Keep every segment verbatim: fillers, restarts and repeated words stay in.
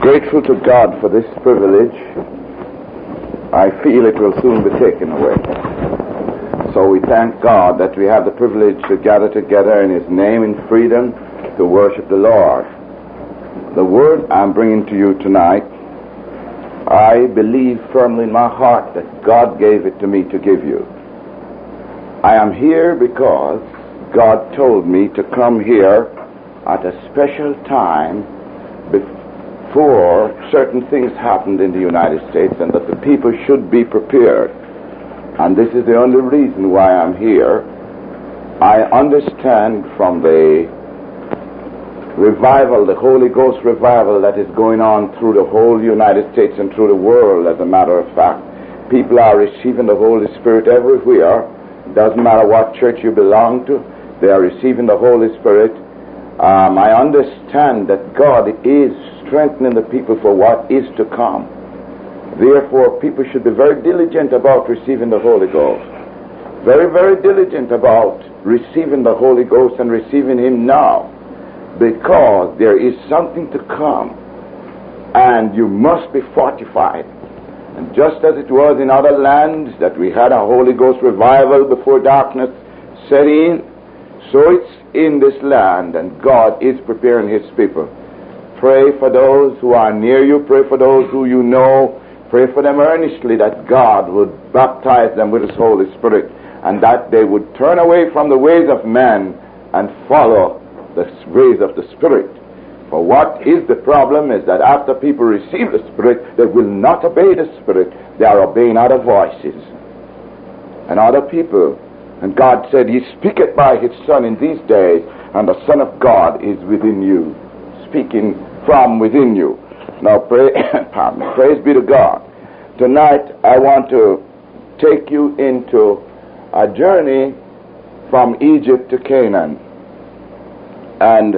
Grateful to God for this privilege. I feel it will soon be taken away. So we thank God that we have the privilege to gather together in His name in freedom to worship the Lord. The word I'm bringing to you tonight, I believe firmly in my heart that God gave it to me to give you. I am here because God told me to come here at a special time before certain things happened in the United States, and that the people should be prepared. And this is the only reason why I'm here. I understand from the revival, the Holy Ghost revival that is going on through the whole United States and through the world, as a matter of fact. People are receiving the Holy Spirit everywhere. It doesn't matter what church you belong to. They are receiving the Holy Spirit. Um, I understand that God is strengthening the people for what is to come. Therefore, people should be very diligent about receiving the Holy Ghost. Very, very diligent about receiving the Holy Ghost and receiving Him now. Because there is something to come. And you must be fortified. And just as it was in other lands that we had a Holy Ghost revival before darkness set in, so it's in this land, and God is preparing His people. Pray for those who are near you. Pray for those who you know. Pray for them earnestly that God would baptize them with His Holy Spirit, and that they would turn away from the ways of men and follow the ways of the Spirit. For what is the problem is that after people receive the Spirit, they will not obey the Spirit. They are obeying other voices and other people. And God said, He speaketh by His Son in these days, and the Son of God is within you, speaking from within you. Now, pray, pardon me, praise be to God. Tonight, I want to take you into a journey from Egypt to Canaan. And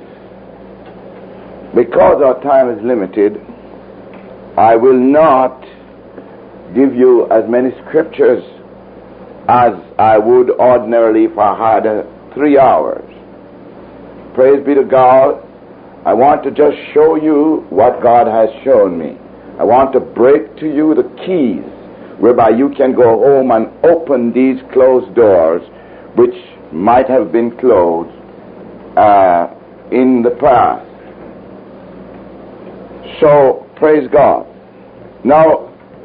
because our time is limited, I will not give you as many scriptures as I would ordinarily if I had uh, three hours. Praise be to God. I want to just show you what God has shown me. I want to break to you the keys whereby you can go home and open these closed doors which might have been closed uh, in the past. So, praise God. Now,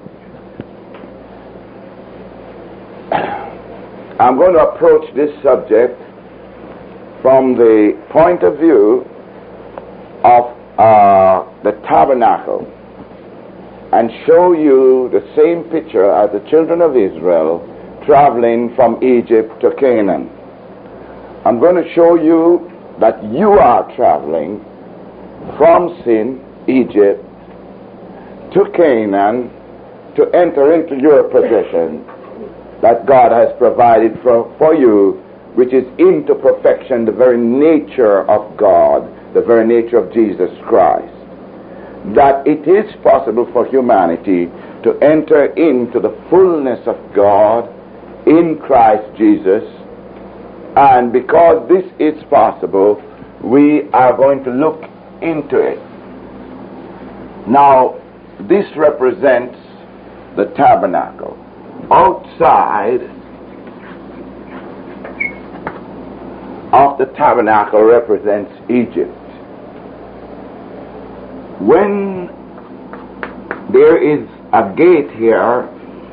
I'm going to approach this subject from the point of view of uh, the tabernacle and show you the same picture as the children of Israel traveling from Egypt to Canaan. I'm going to show you that you are traveling from sin, Egypt, to Canaan to enter into your possession that God has provided for, for you, which is into perfection, the very nature of God, the very nature of Jesus Christ. That it is possible for humanity to enter into the fullness of God in Christ Jesus. And because this is possible, we are going to look into it. Now, this represents the tabernacle. Outside of the tabernacle represents Egypt. When there is a gate here,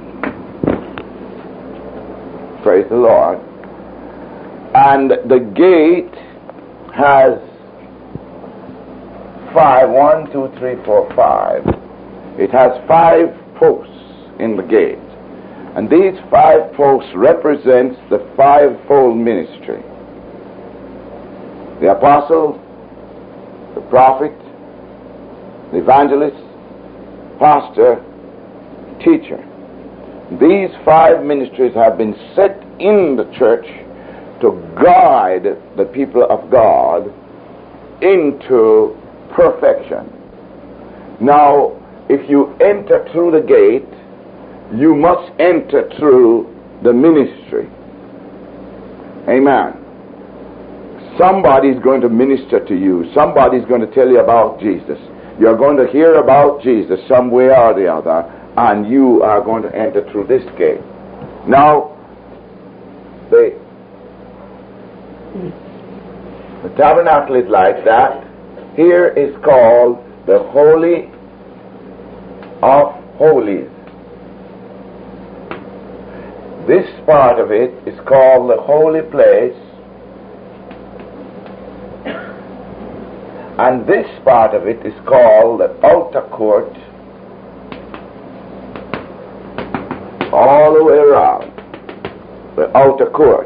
praise the Lord, and the gate has five, one, two, three, four, five. It has five posts in the gate. And these five posts represents the fivefold ministry. The apostle, the prophet, the evangelist, pastor, teacher. These five ministries have been set in the church to guide the people of God into perfection. Now, if you enter through the gate, you must enter through the ministry. Amen. Somebody's going to minister to you. Somebody's going to tell you about Jesus. You're going to hear about Jesus some way or the other, and you are going to enter through this gate. Now, the, the tabernacle is like that. Here is called the Holy of Holies. This part of it is called the holy place, and this part of it is called the outer court, all the way around the outer court.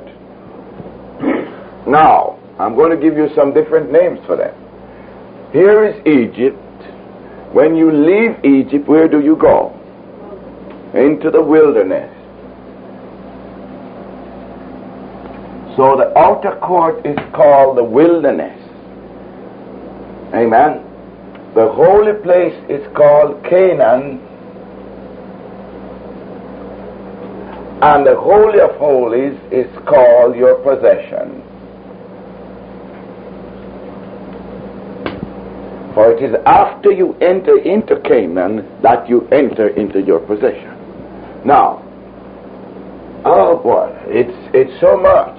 Now, I'm going to give you some different names for them. Here is Egypt. When you leave Egypt, where do you go? Into the wilderness. So the outer court is called the wilderness. Amen. The holy place is called Canaan. And the Holy of Holies is called your possession. For it is after you enter into Canaan that you enter into your possession. Now, oh boy, it's it's so much.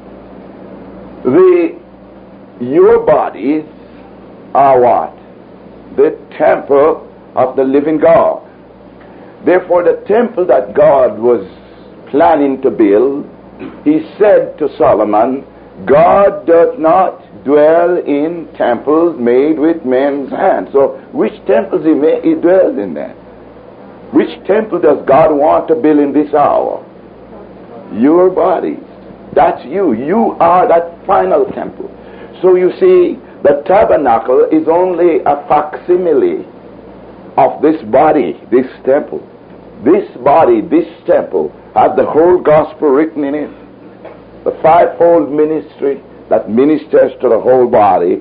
The your bodies are what? The temple of the living God. Therefore, the temple that God was planning to build, he said to Solomon, God does not dwell in temples made with men's hands. So, which temples he, made, he dwells in then? Which temple does God want to build in this hour? Your bodies. That's you. You are that final temple. So you see, the tabernacle is only a facsimile of this body, this temple. This body, this temple, has the whole gospel written in it. The fivefold ministry that ministers to the whole body.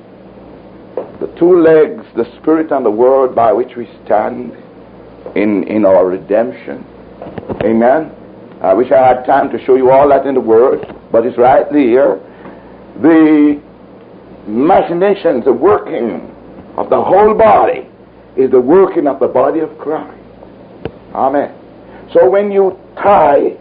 The two legs, the Spirit and the Word by which we stand in, in our redemption. Amen. I wish I had time to show you all that in the Word, but it's right there. The machinations, the working of the whole body is the working of the body of Christ. Amen. So when you tie,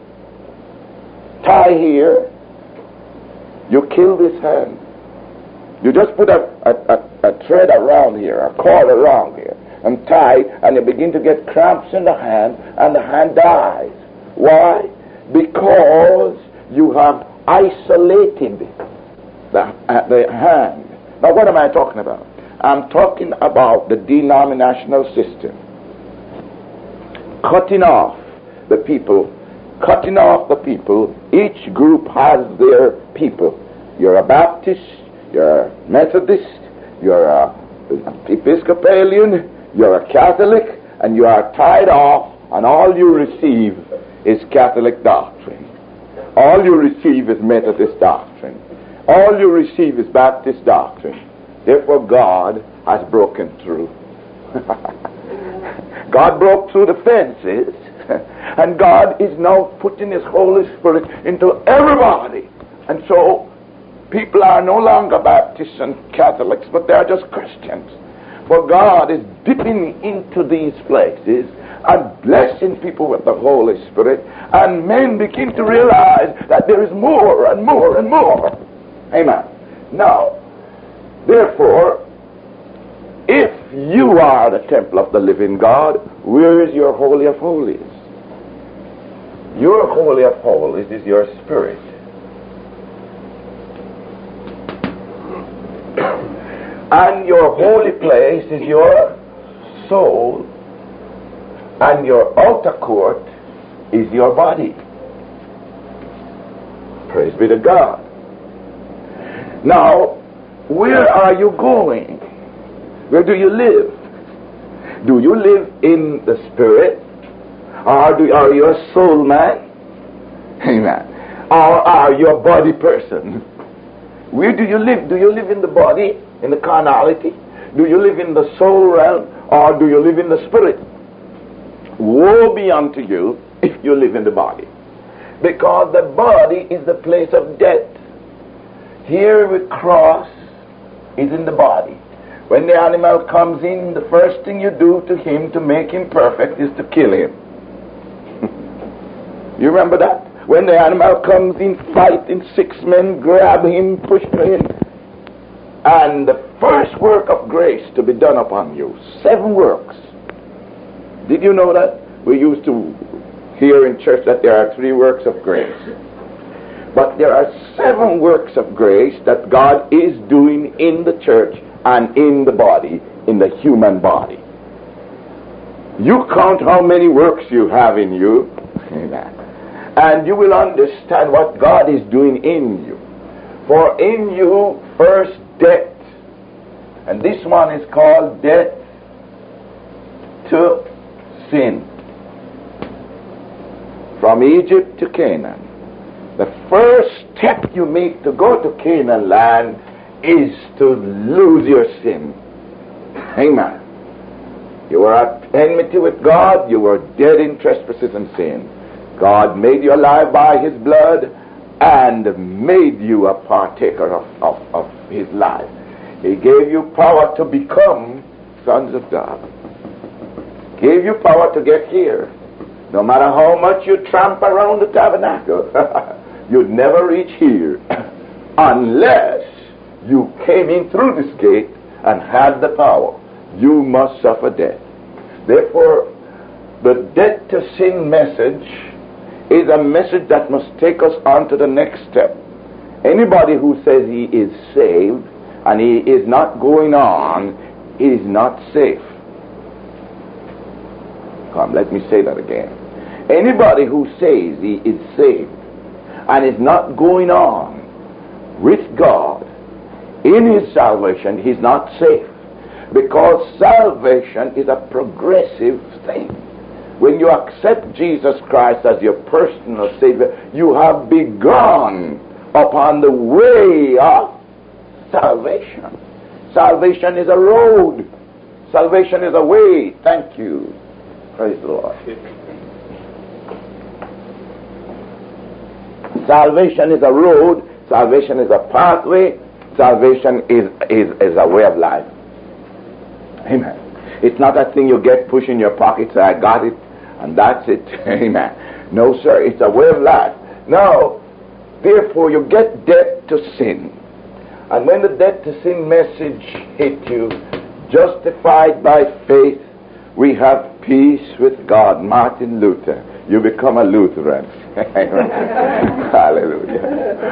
tie here, you kill this hand. You just put a, a, a, a thread around here, a cord around here, and tie, and you begin to get cramps in the hand, and the hand dies. Why? Because you have isolated the, uh, the hand. Now, what am I talking about? I'm talking about the denominational system. Cutting off the people. Cutting off the people. Each group has their people. You're a Baptist, you're a Methodist, you're a Episcopalian, you're a Catholic, and you are tied off, and all you receive is Catholic doctrine. All you receive is Methodist doctrine. All you receive is Baptist doctrine. Therefore, God has broken through. God broke through the fences, and God is now putting His Holy Spirit into everybody. And so, people are no longer Baptists and Catholics, but they are just Christians. For God is dipping into these places and blessing people with the Holy Spirit, and men begin to realize that there is more and more and more. Amen. Now, therefore, if you are the temple of the living God, where is your Holy of Holies? Your Holy of Holies is your spirit. And your holy place is your soul, and your outer court is your body. Praise be to God. Now, where are you going? Where do you live? Do you live in the spirit? Or do, are you a soul man? Amen. Or are you a body person? Where do you live? Do you live in the body, in the carnality? Do you live in the soul realm? Or do you live in the spirit? Woe be unto you if you live in the body. Because the body is the place of death. Here the cross is in the body. When the animal comes in, the first thing you do to him to make him perfect is to kill him. You remember that? When the animal comes in, fighting, six men grab him, push him in. And the first work of grace to be done upon you, seven works. Did you know that? We used to hear in church that there are three works of grace. But there are seven works of grace that God is doing in the church and in the body, in the human body. You count how many works you have in you. Amen. And you will understand what God is doing in you. For in you, first death. And this one is called death to sin. From Egypt to Canaan. The first step you make to go to Canaan land is to lose your sin. Amen. You were at enmity with God. You were dead in trespasses and sin. God made you alive by His blood and made you a partaker of, of, of His life. He gave you power to become sons of God. Gave you power to get here. No matter how much you tramp around the tabernacle, you'd never reach here unless you came in through this gate and had the power. You must suffer death. Therefore, the death to sin message is a message that must take us on to the next step. Anybody who says he is saved and he is not going on is not safe. Come, let me say that again. Anybody who says he is saved and is not going on with God in his salvation, he's not safe. Because salvation is a progressive thing. When you accept Jesus Christ as your personal Savior, you have begun upon the way of salvation. Salvation is a road. Salvation is a way. Thank you. Praise the Lord. Salvation is a road. Salvation is a pathway. Salvation is, is, is a way of life. Amen. It's not a thing you get, push in your pocket, say, I got it, and that's it. Amen. No, sir, it's a way of life. Now, therefore, you get death to sin. And when the death to sin message hit you, justified by faith, we have peace with God. Martin Luther. You become a Lutheran. Hallelujah.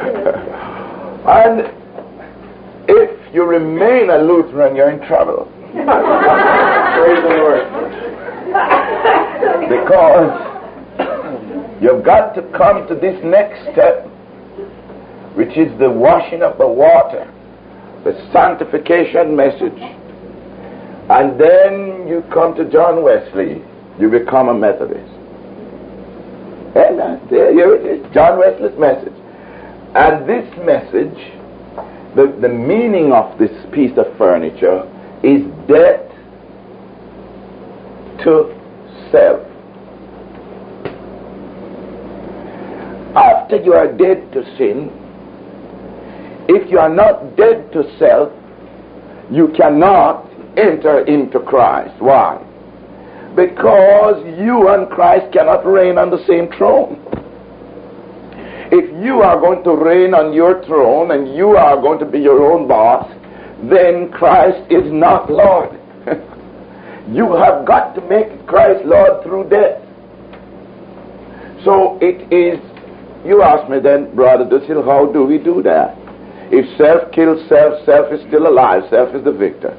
And if you remain a Lutheran, you're in trouble. Praise the Lord. Because you've got to come to this next step, which is the washing of the water, the sanctification message. And then you come to John Wesley, you become a Methodist. And there it is, John Wesley's message. And this message, the, the meaning of this piece of furniture is death to self. After you are dead to sin, if you are not dead to self, you cannot enter into Christ. Why? Because you and Christ cannot reign on the same throne. If you are going to reign on your throne and you are going to be your own boss, then Christ is not Lord. You have got to make Christ Lord through death. So it is, you ask me then, Brother Dusil, how do we do that? If self kills self, self is still alive, self is the victor.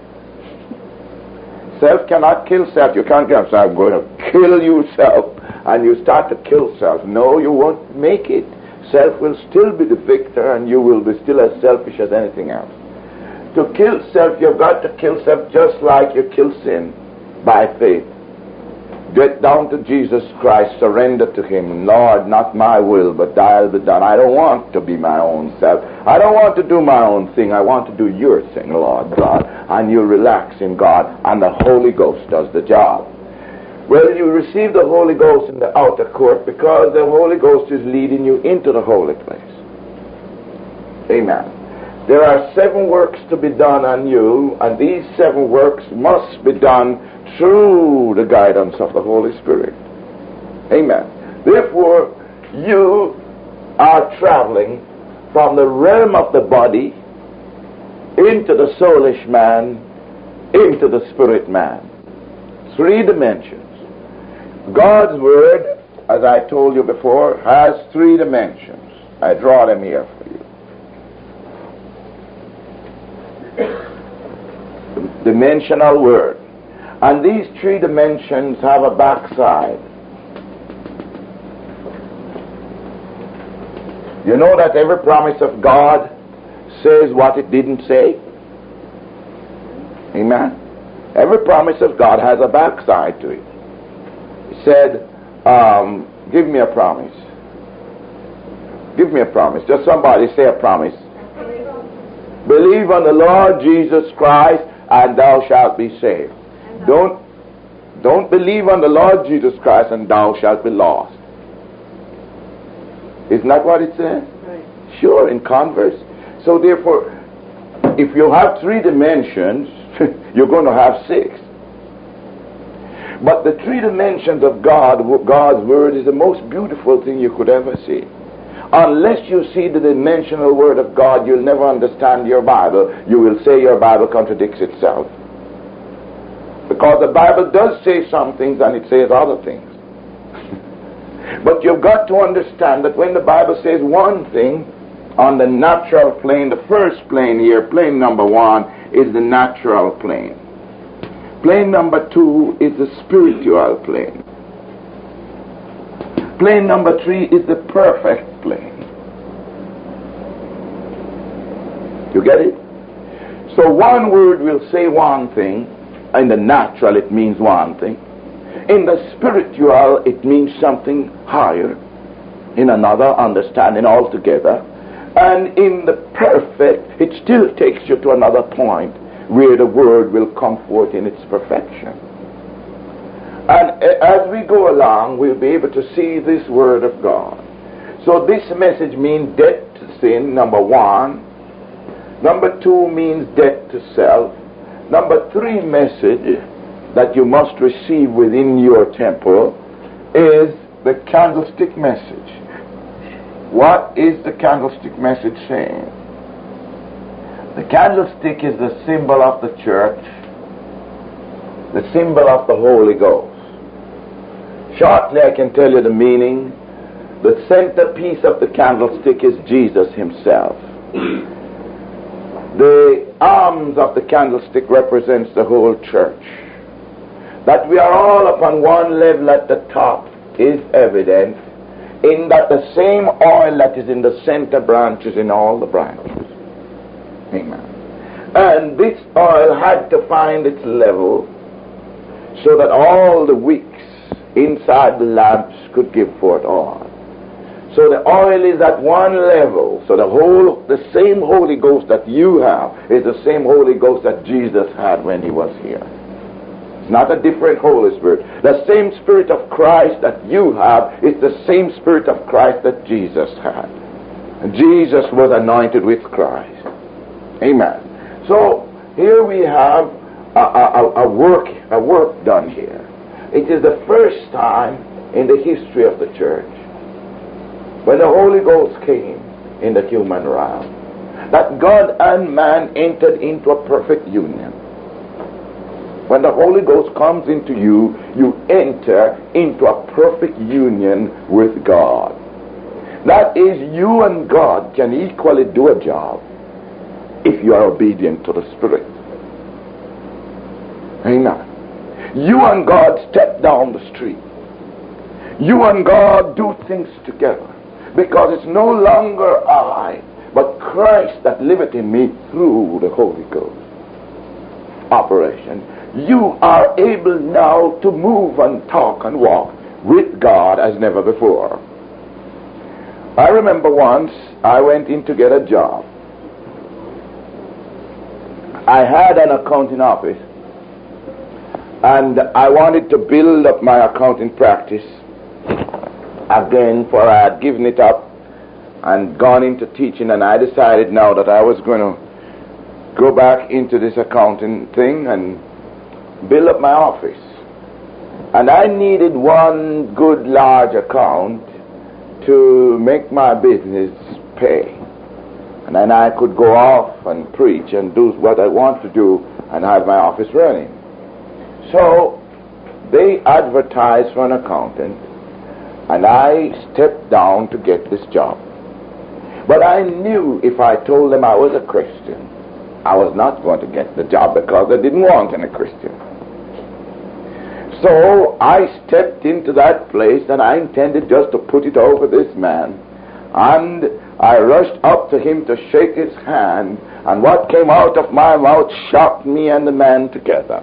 Self cannot kill self. You can't get, I'm going to kill you, self, and you start to kill self. No, you won't make it. Self will still be the victor, and you will be still as selfish as anything else. To kill self, you've got to kill self just like you kill sin, by faith. Get down to Jesus Christ, surrender to Him. Lord, not my will, but thy will be done. I don't want to be my own self. I don't want to do my own thing. I want to do your thing, Lord God. And you relax in God, and the Holy Ghost does the job. Well, you receive the Holy Ghost in the outer court because the Holy Ghost is leading you into the holy place. Amen. there are seven works to be done on you, and these seven works must be done through the guidance of the Holy Spirit. Amen. Therefore, you are traveling from the realm of the body into the soulish man, into the spirit man. Three dimensions. God's Word, as I told you before, has three dimensions. I draw them here for you. Dimensional Word. And these three dimensions have a backside. You know that every promise of God says what it didn't say? Amen? Every promise of God has a backside to it. He said, um, give me a promise. Give me a promise. Just somebody say a promise. Believe on the Lord Jesus Christ and thou shalt be saved. Don't, don't believe on the Lord Jesus Christ and thou shalt be lost. Isn't that what it says? Right. Sure, in converse. So therefore, if you have three dimensions, you're going to have six. But the three dimensions of God, God's Word, is the most beautiful thing you could ever see. Unless you see the dimensional Word of God, you'll never understand your Bible. You will say your Bible contradicts itself. Because the Bible does say some things and it says other things. But you've got to understand that when the Bible says one thing on the natural plane, the first plane here, plane number one, is the natural plane. Plane number two is the spiritual plane. Plane number three is the perfect plane. You get it? So one word will say one thing. In the natural it means one thing. In the spiritual it means something higher. In another understanding altogether. And in the perfect it still takes you to another point where the word will come forth in its perfection. And as we go along, we'll be able to see this word of God. So this message means death to sin, number one. Number two means death to self. Number three message that you must receive within your temple is the candlestick message. What is the candlestick message saying? The candlestick is the symbol of the church, the symbol of the Holy Ghost. Shortly I can tell you the meaning. The centerpiece of the candlestick is Jesus himself. The arms of the candlestick represents the whole church. That we are all upon one level at the top is evident in that the same oil that is in the center branches in all the branches. Amen. And this oil had to find its level so that all the wicks inside the lamps could give forth oil. So the oil is at one level. So the whole, the same Holy Ghost that you have is the same Holy Ghost that Jesus had when he was here. It's not a different Holy Spirit. The same Spirit of Christ that you have is the same Spirit of Christ that Jesus had. And Jesus was anointed with Christ. Amen. So here we have a, a, a work, a work done here. It is the first time in the history of the church when the Holy Ghost came in the human realm that God and man entered into a perfect union. When the Holy Ghost comes into you, you enter into a perfect union with God. That is, you and God can equally do a job if you are obedient to the Spirit. Amen. You and God step down the street. You and God do things together. Because it's no longer I, but Christ that liveth in me through the Holy Ghost operation. You are able now to move and talk and walk with God as never before. I remember once I went in to get a job. I had an accounting office and I wanted to build up my accounting practice again, for I had given it up and gone into teaching, and I decided now that I was going to go back into this accounting thing and build up my office. And I needed one good large account to make my business pay. And then I could go off and preach and do what I want to do and have my office running. So they advertised for an accountant, and I stepped down to get this job. But I knew if I told them I was a Christian, I was not going to get the job because they didn't want any Christian. So I stepped into that place, and I intended just to put it over this man. And I rushed up to him to shake his hand, and what came out of my mouth shocked me and the man together.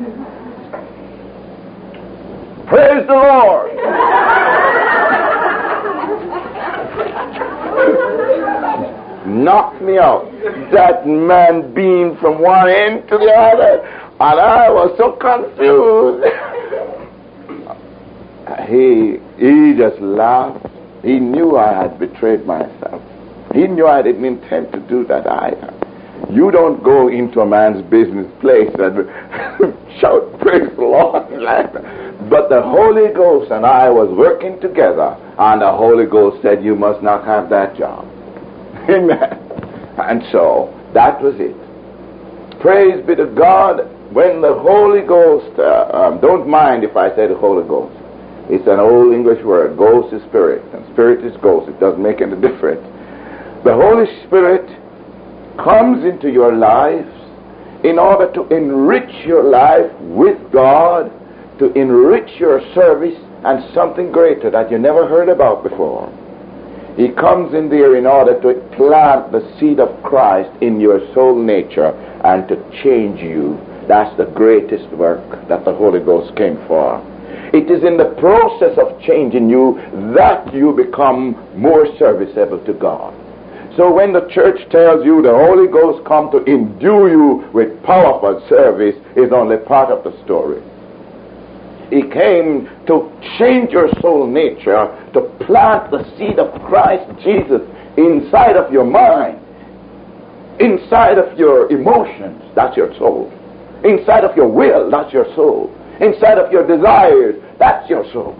Praise the Lord! Knocked me out. That man beamed from one end to the other, and I was so confused. he he just laughed. He knew I had betrayed myself. He knew I didn't intend to do that either. You don't go into a man's business place and shout, praise the Lord, like that. But the Holy Ghost and I was working together, and the Holy Ghost said, you must not have that job. Amen. And so, that was it. Praise be to God. When the Holy Ghost, uh, um, don't mind if I say the Holy Ghost. It's an old English word. Ghost is spirit, and spirit is ghost. It doesn't make any difference. The Holy Spirit comes into your lives in order to enrich your life with God, to enrich your service and something greater that you never heard about before. He comes in there in order to plant the seed of Christ in your soul nature and to change you. That's the greatest work that the Holy Ghost came for. It is in the process of changing you that you become more serviceable to God. So when the church tells you the Holy Ghost come to endue you with powerful service, is only part of the story. He came to change your soul nature, to plant the seed of Christ Jesus inside of your mind, inside of your emotions, that's your soul. Inside of your will, that's your soul. Inside of your desires, that's your soul.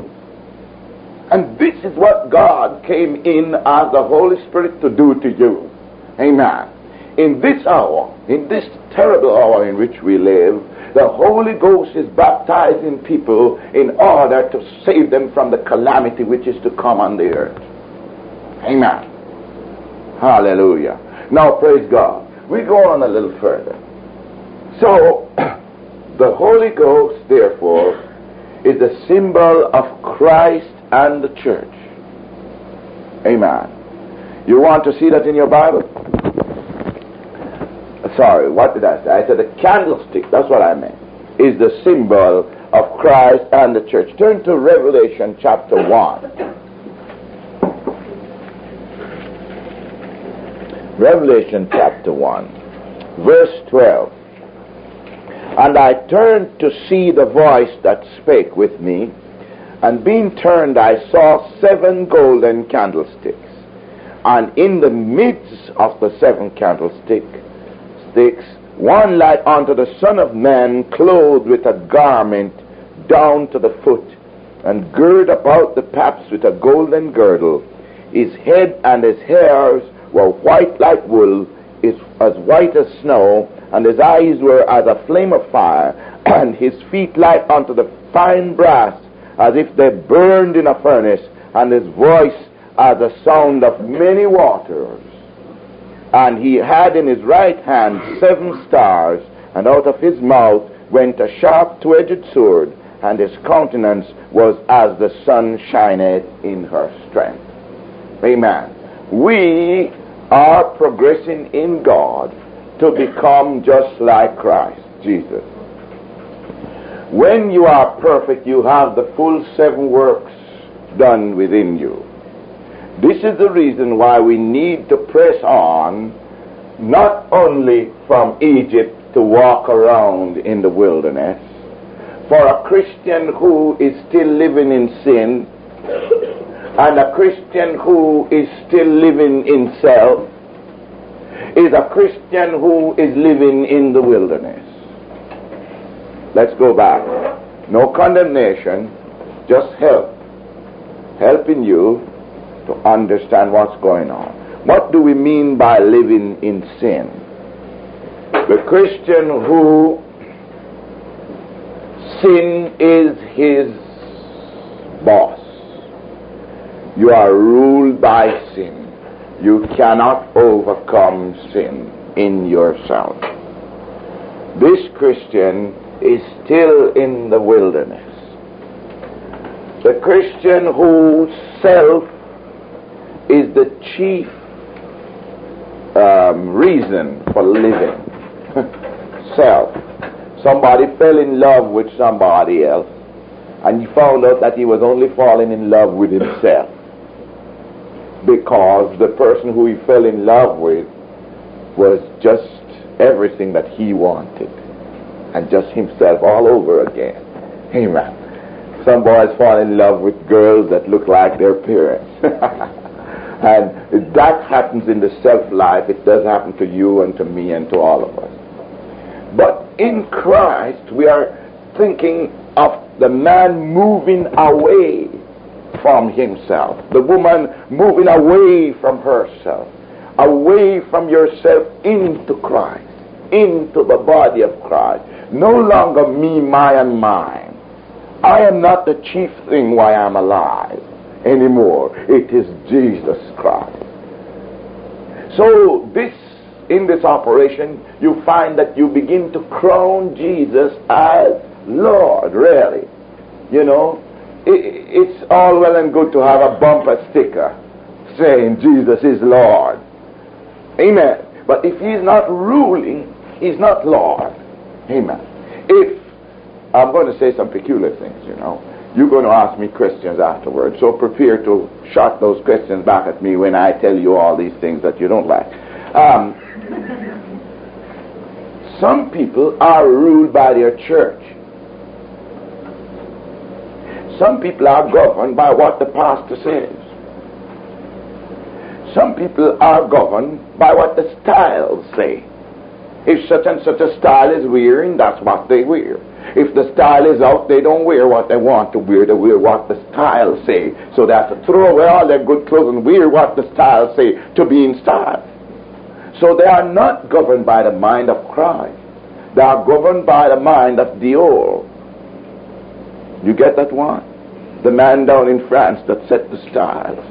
And this is what God came in as the Holy Spirit to do to you. Amen. In this hour, in this terrible hour in which we live, the Holy Ghost is baptizing people in order to save them from the calamity which is to come on the earth. Amen. Hallelujah. Now, praise God. We go on a little further. So, the Holy Ghost, therefore, is the symbol of Christ and the church. Amen. You want to see that in your Bible? Sorry, what did I say? I said the candlestick, that's what I meant, is the symbol of Christ and the church. Turn to Revelation chapter one. Revelation chapter one, verse twelve. And I turned to see the voice that spake with me, and being turned I saw seven golden candlesticks, and in the midst of the seven candlesticks, sticks, one like unto the Son of Man, clothed with a garment down to the foot, and girded about the paps with a golden girdle. His head and his hairs were white like wool, is as white as snow, and his eyes were as a flame of fire, and his feet like unto the fine brass, as if they burned in a furnace, and his voice as the sound of many waters. And he had in his right hand seven stars, and out of his mouth went a sharp two-edged sword, and his countenance was as the sun shineth in her strength. Amen. We are progressing in God to become just like Christ Jesus. When you are perfect, you have the full seven works done within you. This is the reason why we need to press on, not only from Egypt to walk around in the wilderness. For a Christian who is still living in sin And a Christian who is still living in self is a Christian who is living in the wilderness. Let's go back. No condemnation, just help. Helping you to understand what's going on. What do we mean by living in sin? The Christian who sin is his boss. You are ruled by sin. You cannot overcome sin in yourself. This Christian is still in the wilderness. The Christian whose self is the chief um, reason for living. Self. Somebody fell in love with somebody else, and he found out that he was only falling in love with himself, because the person who he fell in love with was just everything that he wanted, and just himself all over again. Amen. Some boys fall in love with girls that look like their parents. And that happens in the self-life. It does happen to you and to me and to all of us. But in Christ, we are thinking of the man moving away from himself, the woman moving away from herself, away from yourself into Christ, into the body of Christ. No longer me, my, and mine. I am not the chief thing why I'm alive anymore. It is Jesus Christ. So this, in this operation, you find that you begin to crown Jesus as Lord, really. You know, it, it's all well and good to have a bumper sticker saying Jesus is Lord. Amen. But if he's not ruling, he's not Lord. Amen. If, I'm going to say some peculiar things, you know. You're going to ask me questions afterwards, so prepare to shot those questions back at me when I tell you all these things that you don't like. Um, some people are ruled by their church. Some people are governed by what the pastor says. Some people are governed by what the styles say. If such and such a style is wearing, that's what they wear. If the style is out, they don't wear what they want to wear. They wear what the style say. So they have to throw away all their good clothes and wear what the style say to be in style. So they are not governed by the mind of Christ. They are governed by the mind of the old. You get that one? The man down in France that set the styles.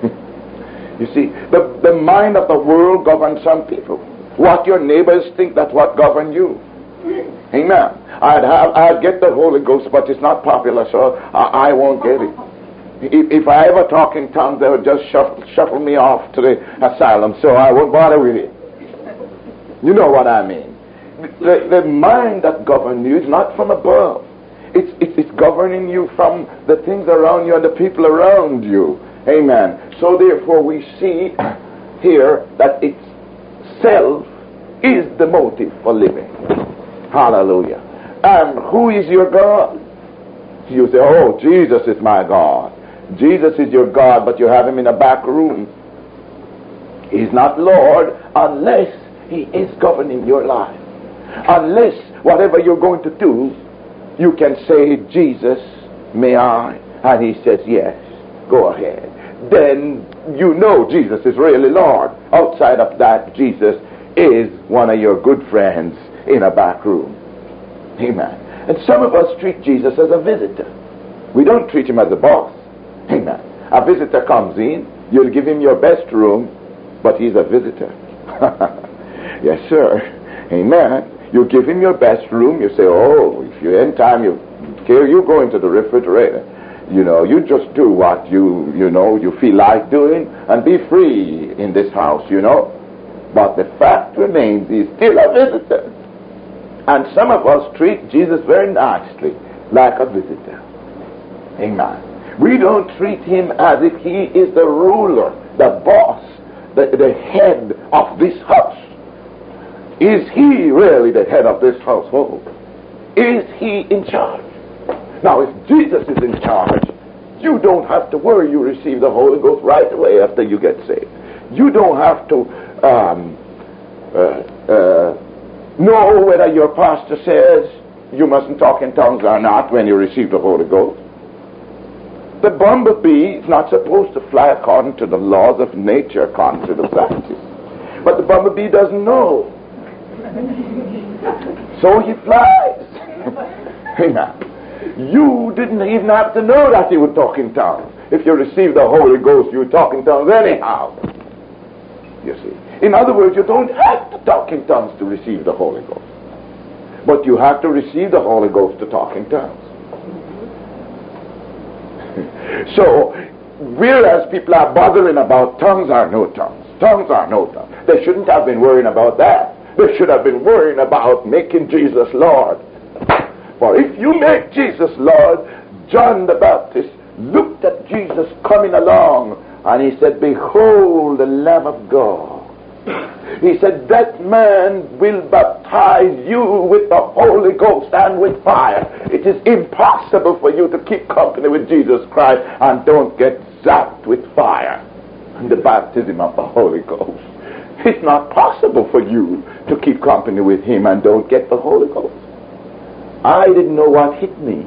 You see, the, the mind of the world governs some people. What your neighbors think, that's what governs you. Amen. I'd have, I'd get the Holy Ghost, but it's not popular, so I, I won't get it. If, if I ever talk in tongues, they would just shuffle, shuffle me off to the asylum, so I won't bother with it. You know what I mean. The, the mind that governs you is not from above. It's, it's, it's governing you from the things around you and the people around you. Amen. So therefore we see here that it's self is the motive for living. Hallelujah. And who is your God? You say, oh, Jesus is my God. Jesus is your God, but you have him in a back room. He's not Lord unless he is governing your life. Unless whatever you're going to do, you can say, Jesus, may I? And he says, yes, go ahead. Then you know Jesus is really Lord. Outside of that, Jesus is one of your good friends in a back room. Amen. And some of us treat Jesus as a visitor. We don't treat him as a boss. Amen. A visitor comes in, you'll give him your best room, but he's a visitor. Yes, sir. Amen. You give him your best room, you say, oh, if you're in time, you, you go into the refrigerator. You know, you just do what you, you know, you feel like doing and be free in this house, you know. But the fact remains, he's still a visitor. And some of us treat Jesus very nicely, like a visitor. Amen. We don't treat him as if he is the ruler, the boss, the, the head of this house. Is he really the head of this household? Is he in charge? Now, if Jesus is in charge, You don't have to worry. You receive the Holy Ghost right away after you get saved. You don't have to um, uh, uh, know whether your pastor says you mustn't talk in tongues or not when you receive the Holy Ghost. The bumblebee is not supposed to fly according to the laws of nature, according to the practice. But the bumblebee doesn't know. So he flies. You didn't even have to know that you would talk in tongues. If you received the Holy Ghost, you would talk in tongues anyhow. You see. In other words, you don't have to talk in tongues to receive the Holy Ghost. But you have to receive the Holy Ghost to talk in tongues. So, whereas people are bothering about tongues are no tongues, tongues are no tongues, they shouldn't have been worrying about that. They should have been worrying about making Jesus Lord. For if you make Jesus Lord, John the Baptist looked at Jesus coming along and he said, behold the Lamb of God. He said, that man will baptize you with the Holy Ghost and with fire. It is impossible for you to keep company with Jesus Christ and don't get zapped with fire and the baptism of the Holy Ghost. It's not possible for you to keep company with him and don't get the Holy Ghost. I didn't know what hit me.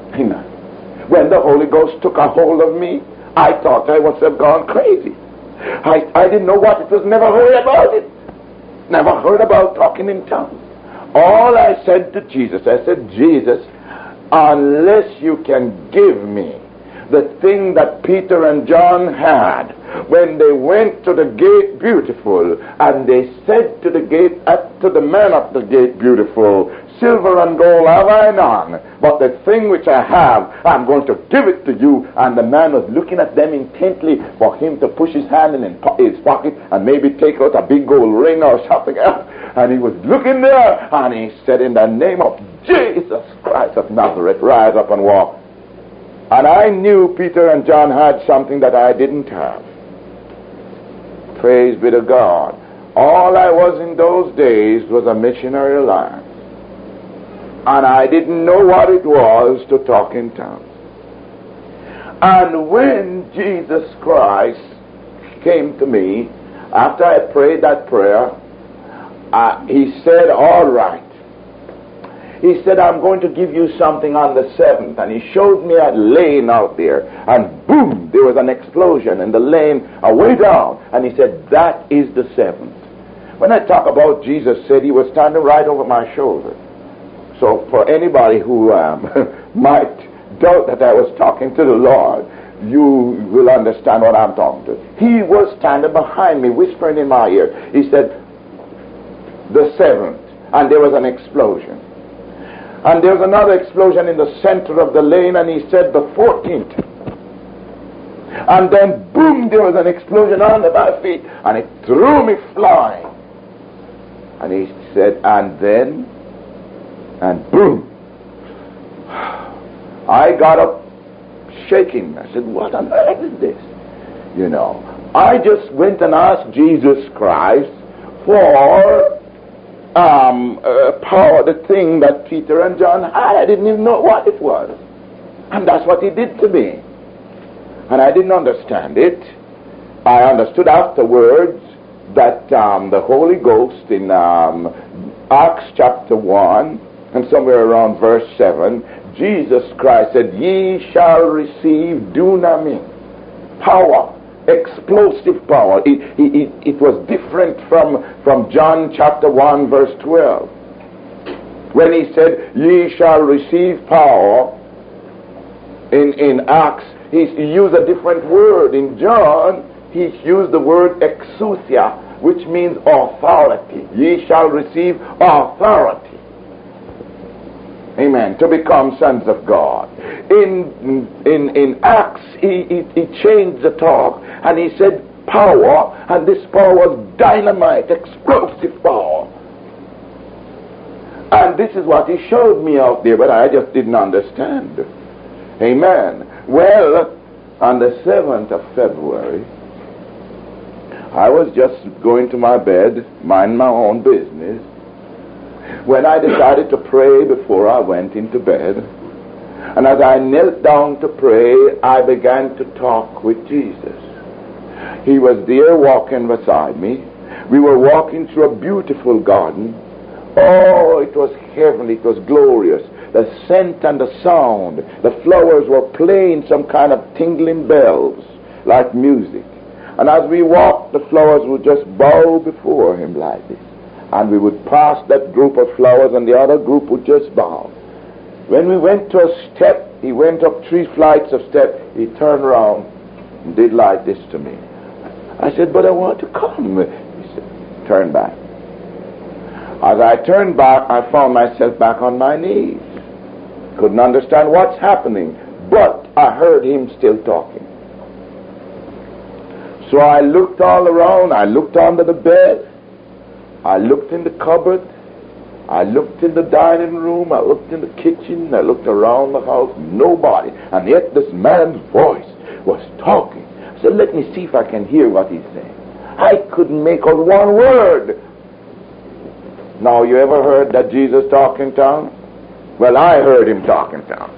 When the Holy Ghost took a hold of me, I thought I must have gone crazy. I, I didn't know what it was, never heard about it. Never heard about talking in tongues. All I said to Jesus, I said, Jesus, unless you can give me the thing that Peter and John had when they went to the gate beautiful, and they said to the gate, to the man at the gate beautiful, silver and gold have I none, but the thing which I have, I'm going to give it to you. And the man was looking at them intently for him to push his hand in his pocket and maybe take out a big gold ring or something else. And he was looking there, and he said, in the name of Jesus Christ of Nazareth, rise up and walk. And I knew Peter and John had something that I didn't have. Praise be to God. All I was in those days was a missionary lad. And I didn't know what it was to talk in tongues. And when Jesus Christ came to me, after I prayed that prayer, uh, he said, all right. He said, I'm going to give you something on the seventh. And he showed me a lane out there. And boom, there was an explosion in the lane away down. And he said, that is the seventh. When I talk about Jesus said, he was standing right over my shoulder. So for anybody who um, might doubt that I was talking to the Lord, you will understand what I'm talking to. He was standing behind me, whispering in my ear. He said, the seventh. And there was an explosion. And there was another explosion in the center of the lane, and he said, the fourteenth. And then, boom, there was an explosion under my feet, and it threw me flying. And he said, and then, and boom. I got up shaking. I said, what on earth is this? You know, I just went and asked Jesus Christ for um, uh, power, the thing that Peter and John had. I didn't even know what it was. And that's what he did to me. And I didn't understand it. I understood afterwards that um, the Holy Ghost in um, Acts chapter one, and somewhere around verse seven, Jesus Christ said, ye shall receive dunamis, power, explosive power. It, it, it was different from, from John chapter one verse twelve. When he said, ye shall receive power, in, in Acts, he, he used a different word. In John, he used the word exousia, which means authority. Ye shall receive authority. Amen. To become sons of God. In in in Acts, he, he, he changed the talk and he said power, and this power was dynamite, explosive power. And this is what he showed me out there, but I just didn't understand. Amen. Well, on the seventh of February, I was just going to my bed, mind my own business, when I decided to pray before I went into bed. And as I knelt down to pray, I began to talk with Jesus. He was there walking beside me. We were walking through a beautiful garden. Oh, it was heavenly, it was glorious. The scent and the sound, the flowers were playing some kind of tingling bells like music. And as we walked, the flowers would just bow before him like this. And we would pass that group of flowers and the other group would just bow. When we went to a step, he went up three flights of steps, he turned around and did like this to me. I said, but I want to come. He said, turn back. As I turned back, I found myself back on my knees. Couldn't understand what's happening, but I heard him still talking. So I looked all around. I looked under the bed. I looked in the cupboard. I looked in the dining room. I looked in the kitchen. I looked around the house. Nobody. And yet this man's voice was talking. I said, let me see if I can hear what he's saying. I couldn't make out one word. Now, you ever heard that Jesus talk in tongues? Well, I heard him talk in tongues.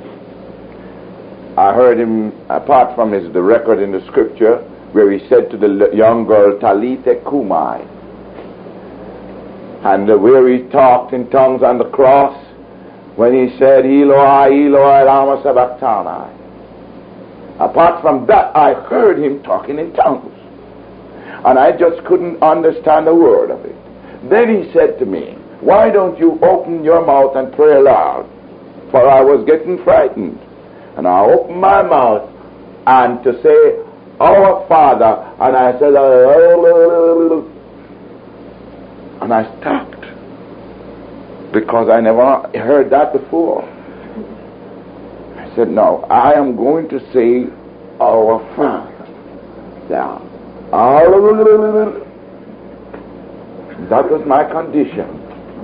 I heard him, apart from his the record in the scripture, where he said to the young girl, Talitha Kumai, and uh, where he talked in tongues on the cross, when he said, Eloi, Eloi, lama sabachthani. Apart from that, I heard him talking in tongues. And I just couldn't understand a word of it. Then he said to me, why don't you open your mouth and pray aloud? For I was getting frightened. And I opened my mouth and to say, Our Father. And I said, and I stopped. Because I never heard that before. I said, no, I am going to say, Our Father. Now, that was my condition.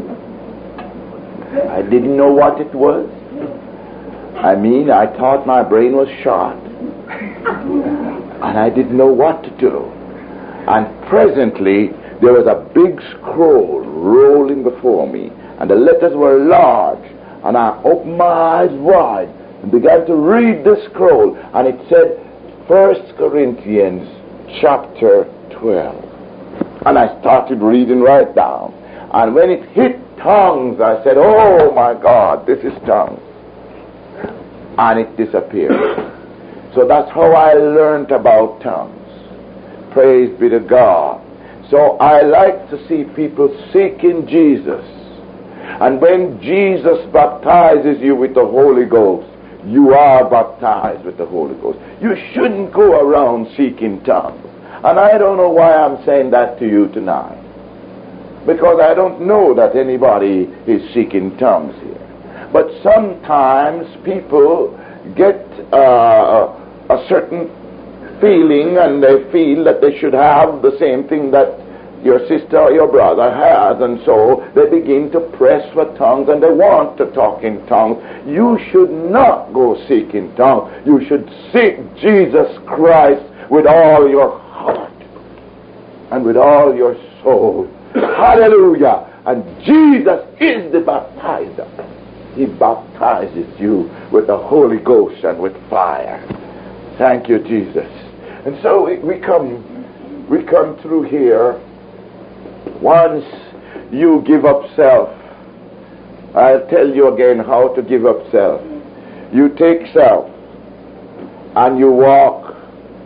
I didn't know what it was. I mean, I thought my brain was shot. And I didn't know what to do. And presently, there was a big scroll rolling before me. And the letters were large. And I opened my eyes wide and began to read the scroll. And it said, First Corinthians chapter twelve. And I started reading right down. And when it hit tongues, I said, oh my God, this is tongues. And it disappeared. So that's how I learned about tongues. Praise be to God. So I like to see people seeking Jesus. And when Jesus baptizes you with the Holy Ghost, you are baptized with the Holy Ghost. You shouldn't go around seeking tongues. And I don't know why I'm saying that to you tonight. Because I don't know that anybody is seeking tongues here. But sometimes people get uh, a certain feeling and they feel that they should have the same thing that your sister or your brother has, and so they begin to press for tongues and they want to talk in tongues. You should not go seeking tongues. You should seek Jesus Christ with all your heart and with all your soul. Hallelujah. And Jesus is the baptizer. He baptizes you with the Holy Ghost and with fire. Thank you, Jesus. And so we come we come through here. Once you give up self, I'll tell you again how to give up self. You take self and you walk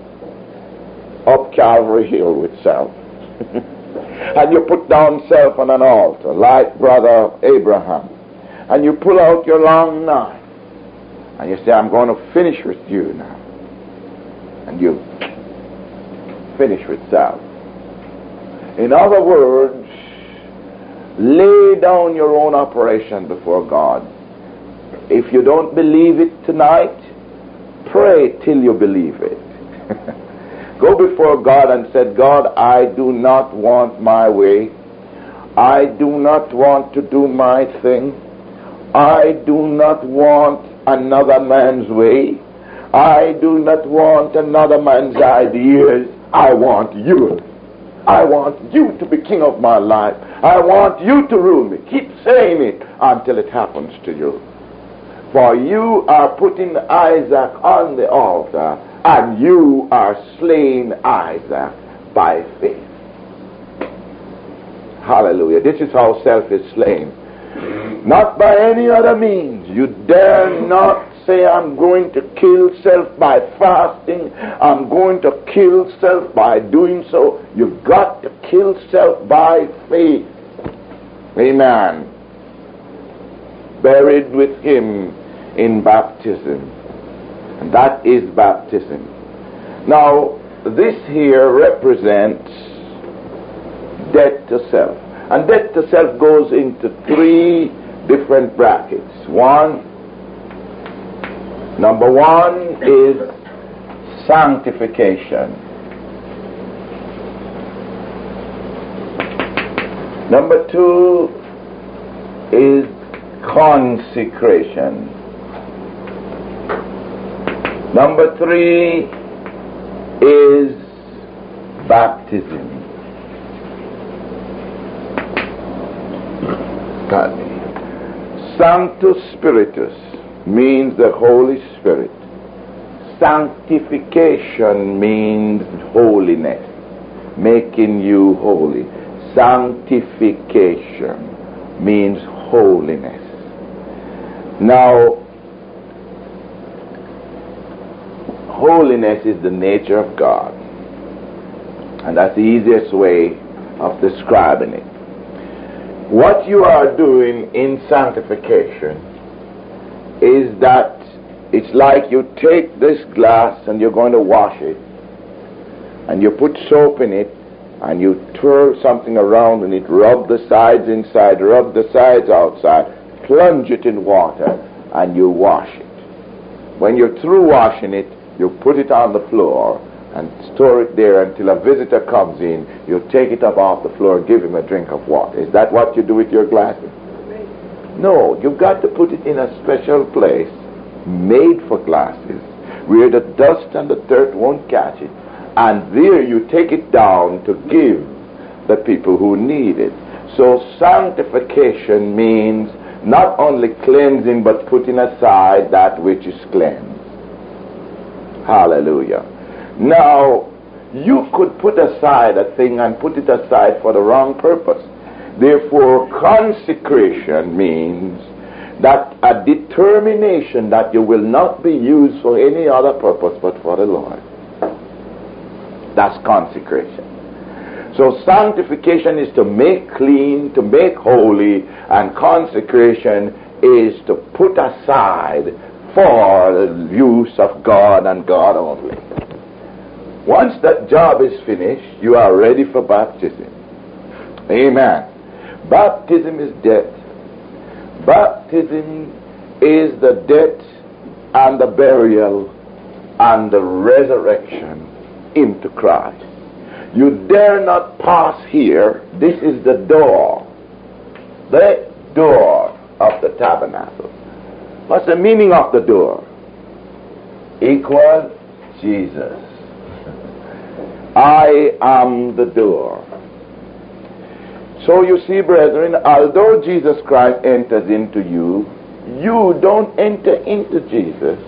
up Calvary Hill with self. And you put down self on an altar, like Brother Abraham. And you pull out your long knife. And you say, I'm going to finish with you now. And you finish with self. In other words, lay down your own operation before God. If you don't believe it tonight, pray till you believe it. Go before God and say, God, I do not want my way. I do not want to do my thing. I do not want another man's way. I do not want another man's ideas. I want yours. I want you to be king of my life. I want you to rule me. Keep saying it until it happens to you. For you are putting Isaac on the altar, and you are slaying Isaac by faith. Hallelujah. This is how self is slain. Not by any other means. You dare not say, I'm going to kill self by fasting. I'm going to kill self by doing so. You've got to kill self by faith. Amen. Buried with him in baptism. And that is baptism. Now, this here represents death to self. And death to self goes into three different brackets. One, number one is sanctification. Number two is consecration. Number three is baptism. Sanctus Spiritus means the Holy Spirit. Sanctification means holiness, making you holy. Sanctification means holiness. Now, holiness is the nature of God, and that's the easiest way of describing it. What you are doing in sanctification is that it's like you take this glass and you're going to wash it, and you put soap in it, and you twirl something around in it, rub the sides inside, rub the sides outside, plunge it in water, and you wash it. When you're through washing it, you put it on the floor and store it there until a visitor comes in. You take it up off the floor and give him a drink of water. Is that what you do with your glasses? No, you've got to put it in a special place made for glasses where the dust and the dirt won't catch it. And there you take it down to give the people who need it. So sanctification means not only cleansing but putting aside that which is cleansed. Hallelujah. Now, you could put aside a thing and put it aside for the wrong purpose. Therefore, consecration means that a determination that you will not be used for any other purpose but for the Lord. That's consecration. So sanctification is to make clean, to make holy, and consecration is to put aside for the use of God and God only. Once that job is finished, you are ready for baptism. Amen. Baptism is death. Baptism is the death and the burial and the resurrection into Christ. You dare not pass here. This is the door. The door of the tabernacle. What's the meaning of the door? Equal Jesus. I am the door. So you see, brethren, although Jesus Christ enters into you, you don't enter into Jesus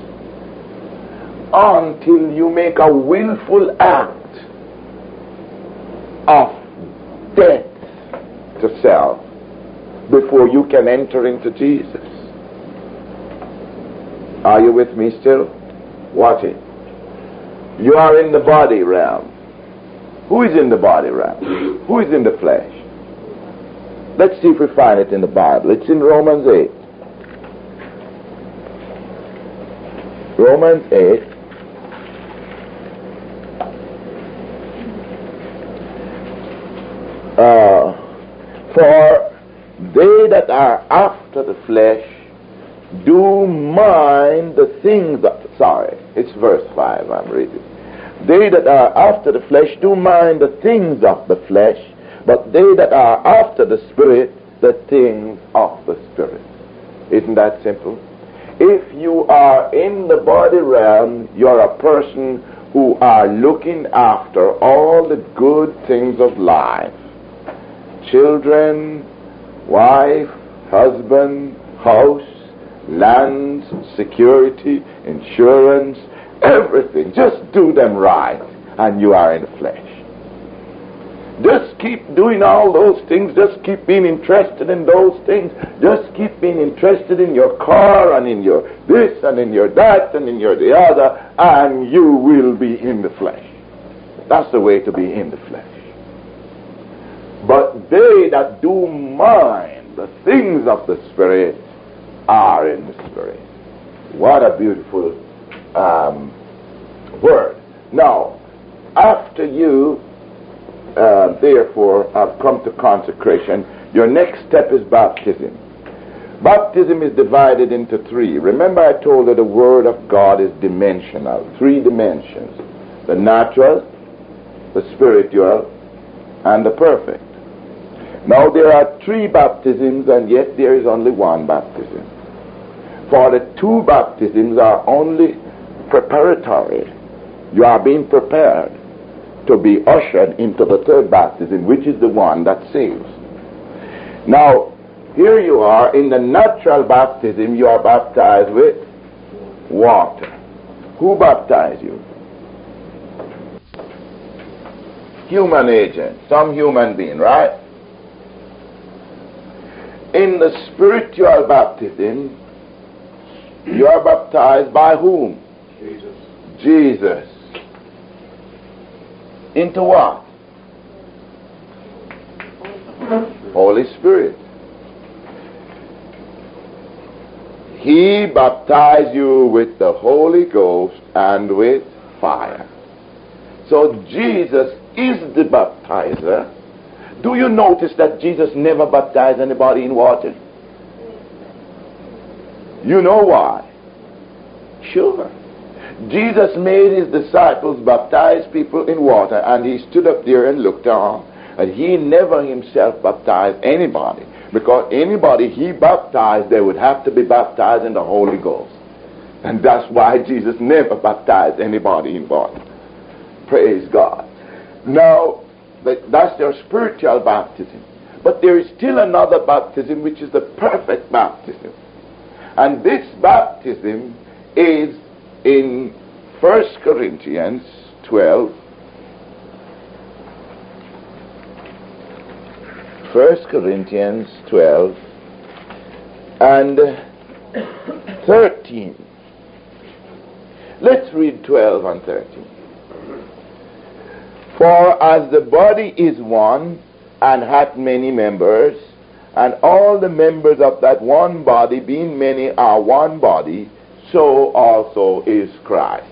until you make a willful act of death to self before you can enter into Jesus. Are you with me still? Watch it. You are in the body realm. Who is in the body realm? Who is in the flesh? Let's see if we find it in the Bible. It's in Romans eight. Romans eight. Uh, for they that are after the flesh do mind the things of, sorry, it's verse five I'm reading. They that are after the flesh do mind the things of the flesh, but they that are after the Spirit, the things of the Spirit. Isn't that simple? If you are in the body realm, you're a person who are looking after all the good things of life. Children, wife, husband, house, lands, security, insurance, everything. Just do them right, and you are in the flesh. Just keep doing all those things. Just keep being interested in those things. Just keep being interested in your car and in your this and in your that and in your the other, and you will be in the flesh. That's the way to be in the flesh. But they that do mind the things of the Spirit are in the Spirit. What a beautiful um, word. Now, after you Uh, therefore, I've come to consecration. Your next step is baptism. Baptism is divided into three. Remember I told you the Word of God is dimensional. Three dimensions. The natural, the spiritual, and the perfect. Now there are three baptisms, and yet there is only one baptism. For the two baptisms are only preparatory. You are being prepared to be ushered into the third baptism, which is the one that saves. Now, here you are in the natural baptism. You are baptized with water. Who baptized you? Human agent, some human being, right? In the spiritual baptism, you are baptized by whom? Jesus. Jesus. Into what? Holy Spirit. He baptized you with the Holy Ghost and with fire. So Jesus is the baptizer. Do you notice that Jesus never baptized anybody in water? You know why? Sure. Jesus made his disciples baptize people in water, and he stood up there and looked on, and he never himself baptized anybody, because anybody he baptized, they would have to be baptized in the Holy Ghost. And that's why Jesus never baptized anybody in water. Praise God. Now, that's their spiritual baptism. But there is still another baptism, which is the perfect baptism. And this baptism is in First Corinthians twelve. First Corinthians twelve and thirteen. Let's read twelve and thirteen. For as the body is one, and hath many members, and all the members of that one body, being many, are one body, so also is Christ.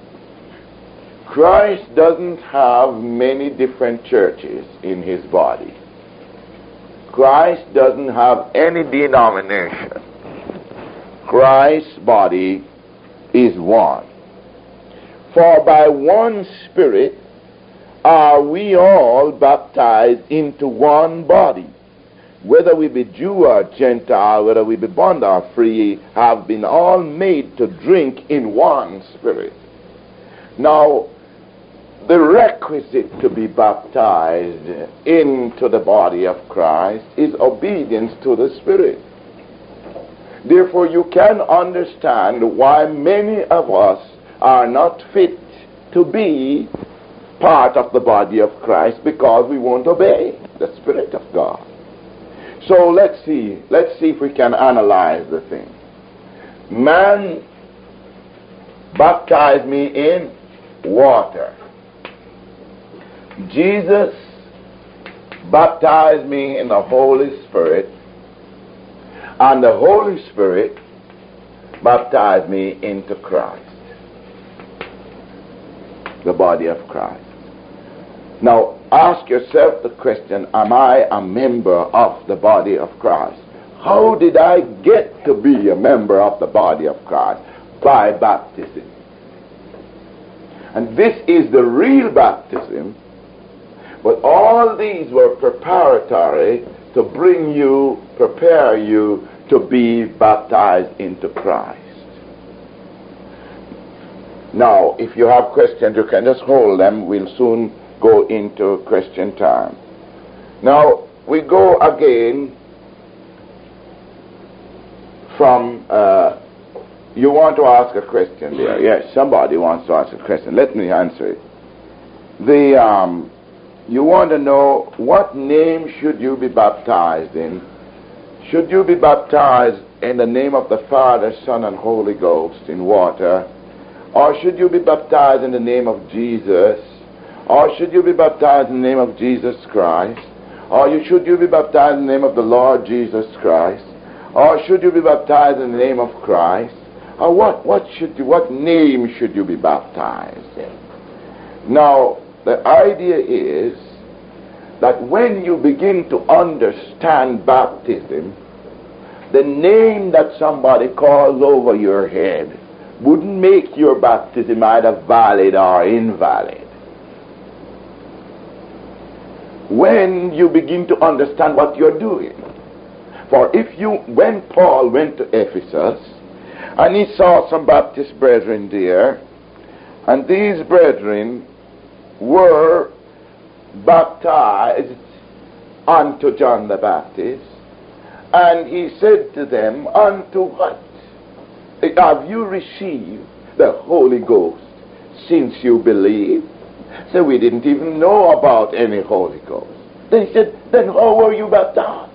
Christ doesn't have many different churches in his body. Christ doesn't have any denomination. Christ's body is one. For by one Spirit are we all baptized into one body, whether we be Jew or Gentile, whether we be bond or free, have been all made to drink in one Spirit. Now, the requisite to be baptized into the body of Christ is obedience to the Spirit. Therefore, you can understand why many of us are not fit to be part of the body of Christ, because we won't obey the Spirit of God. So let's see, let's see if we can analyze the thing. Man baptized me in water. Jesus baptized me in the Holy Spirit, and the Holy Spirit baptized me into Christ, the body of Christ. Now, ask yourself the question, am I a member of the body of Christ? How did I get to be a member of the body of Christ? By baptism. And this is the real baptism, but all these were preparatory to bring you, prepare you to be baptized into Christ. Now, if you have questions, you can just hold them. We'll soon go into Christian time. Now, we go again. from, uh, you want to ask a question there. Yes, somebody wants to ask a question. Let me answer it. The, um, you want to know what name should you be baptized in? Should you be baptized in the name of the Father, Son, and Holy Ghost in water? Or should you be baptized in the name of Jesus? Or should you be baptized in the name of Jesus Christ? Or you, should you be baptized in the name of the Lord Jesus Christ? Or should you be baptized in the name of Christ? Or what, what, should you, what name should you be baptized in? Now, the idea is that when you begin to understand baptism, the name that somebody calls over your head wouldn't make your baptism either valid or invalid. When you begin to understand what you're doing. For if you, when Paul went to Ephesus, and he saw some Baptist brethren there, and these brethren were baptized unto John the Baptist, and he said to them, unto what? Have you received the Holy Ghost since you believed? So we didn't even know about any Holy Ghost. Then he said, then how were you baptized?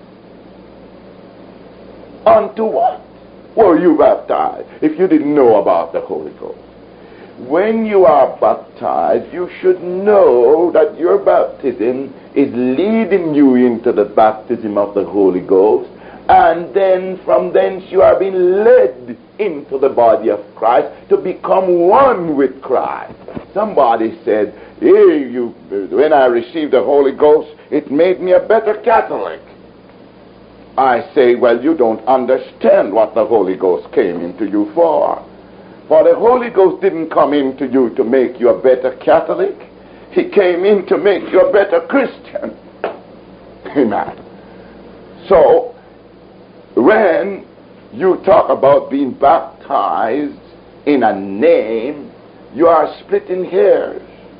Unto what were you baptized if you didn't know about the Holy Ghost? When you are baptized, you should know that your baptism is leading you into the baptism of the Holy Ghost, and then from thence you are being led into the body of Christ to become one with Christ. Somebody said, hey, you, when I received the Holy Ghost, it made me a better Catholic. I say, well, you don't understand what the Holy Ghost came into you for. For the Holy Ghost didn't come into you to make you a better Catholic. He came in to make you a better Christian. Amen. So, when you talk about being baptized in a name, you are splitting hairs.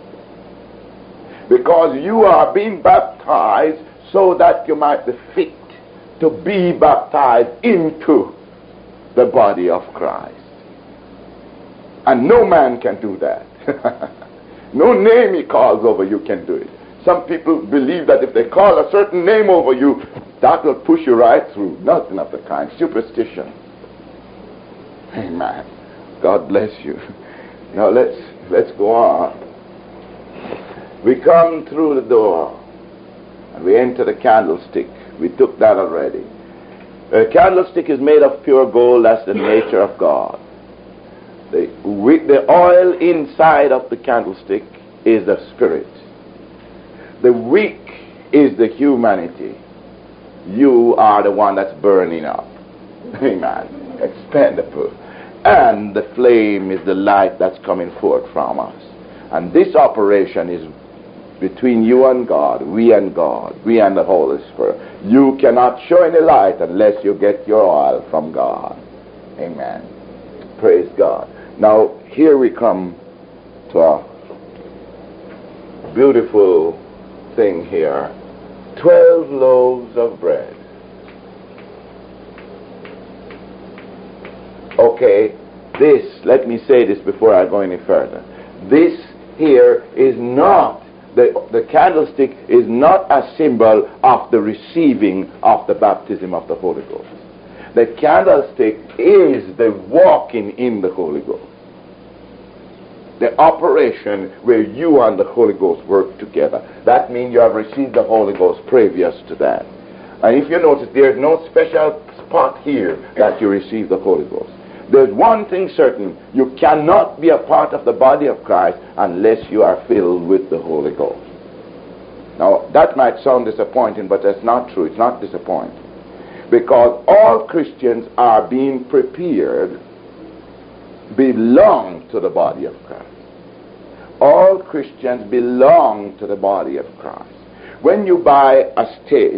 Because you are being baptized so that you might be fit to be baptized into the body of Christ. And no man can do that. No name he calls over you can do it. Some people believe that if they call a certain name over you, that will push you right through. Nothing of the kind. Superstition. Amen. God bless you. Now let's let's go on. We come through the door and we enter the candlestick. We took that already. A candlestick is made of pure gold. That's the nature of God. The, with the oil inside of the candlestick is the spirit. The wick is the humanity. You are the one that's burning up. Amen. Expendable. And the flame is the light that's coming forth from us. And this operation is between you and God, we and God, we and the Holy Spirit. You cannot show any light unless you get your oil from God. Amen. Praise God. Now, here we come to a beautiful thing here. Twelve loaves of bread. Okay, this, let me say this before I go any further. This here is not, the, the candlestick is not a symbol of the receiving of the baptism of the Holy Ghost. The candlestick is the walking in the Holy Ghost. The operation where you and the Holy Ghost work together. That means you have received the Holy Ghost previous to that. And if you notice, there is no special spot here that you receive the Holy Ghost. There's one thing certain. You cannot be a part of the body of Christ unless you are filled with the Holy Ghost. Now, that might sound disappointing, but that's not true. It's not disappointing. Because all Christians are being prepared, belong to the body of Christ. All Christians belong to the body of Christ. When you buy a steak,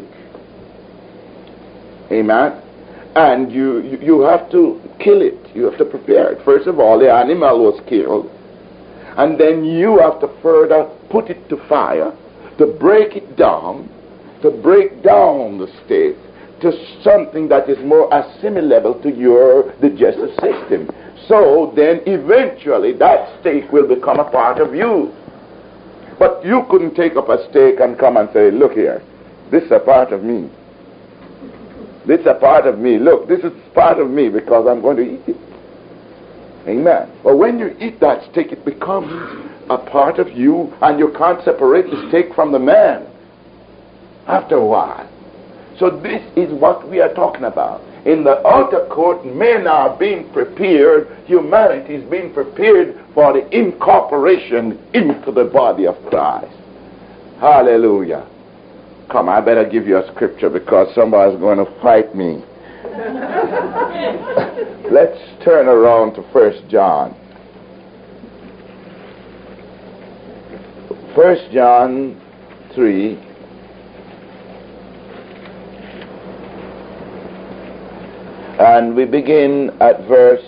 amen, and you, you, you have to kill it, you have to prepare it. First of all, the animal was killed, and then you have to further put it to fire, to break it down, to break down the steak, to something that is more assimilable to your digestive system. So then eventually that steak will become a part of you. But you couldn't take up a steak and come and say, look here, this is a part of me. This is a part of me. Look, this is part of me because I'm going to eat it. Amen. But when you eat that steak, it becomes a part of you, and you can't separate the steak from the man after a while. So this is what we are talking about. In the outer court, men are being prepared, humanity is being prepared for the incorporation into the body of Christ. Hallelujah. Come, I better give you a scripture because somebody's going to fight me. Let's turn around to First John. First John three. And we begin at verse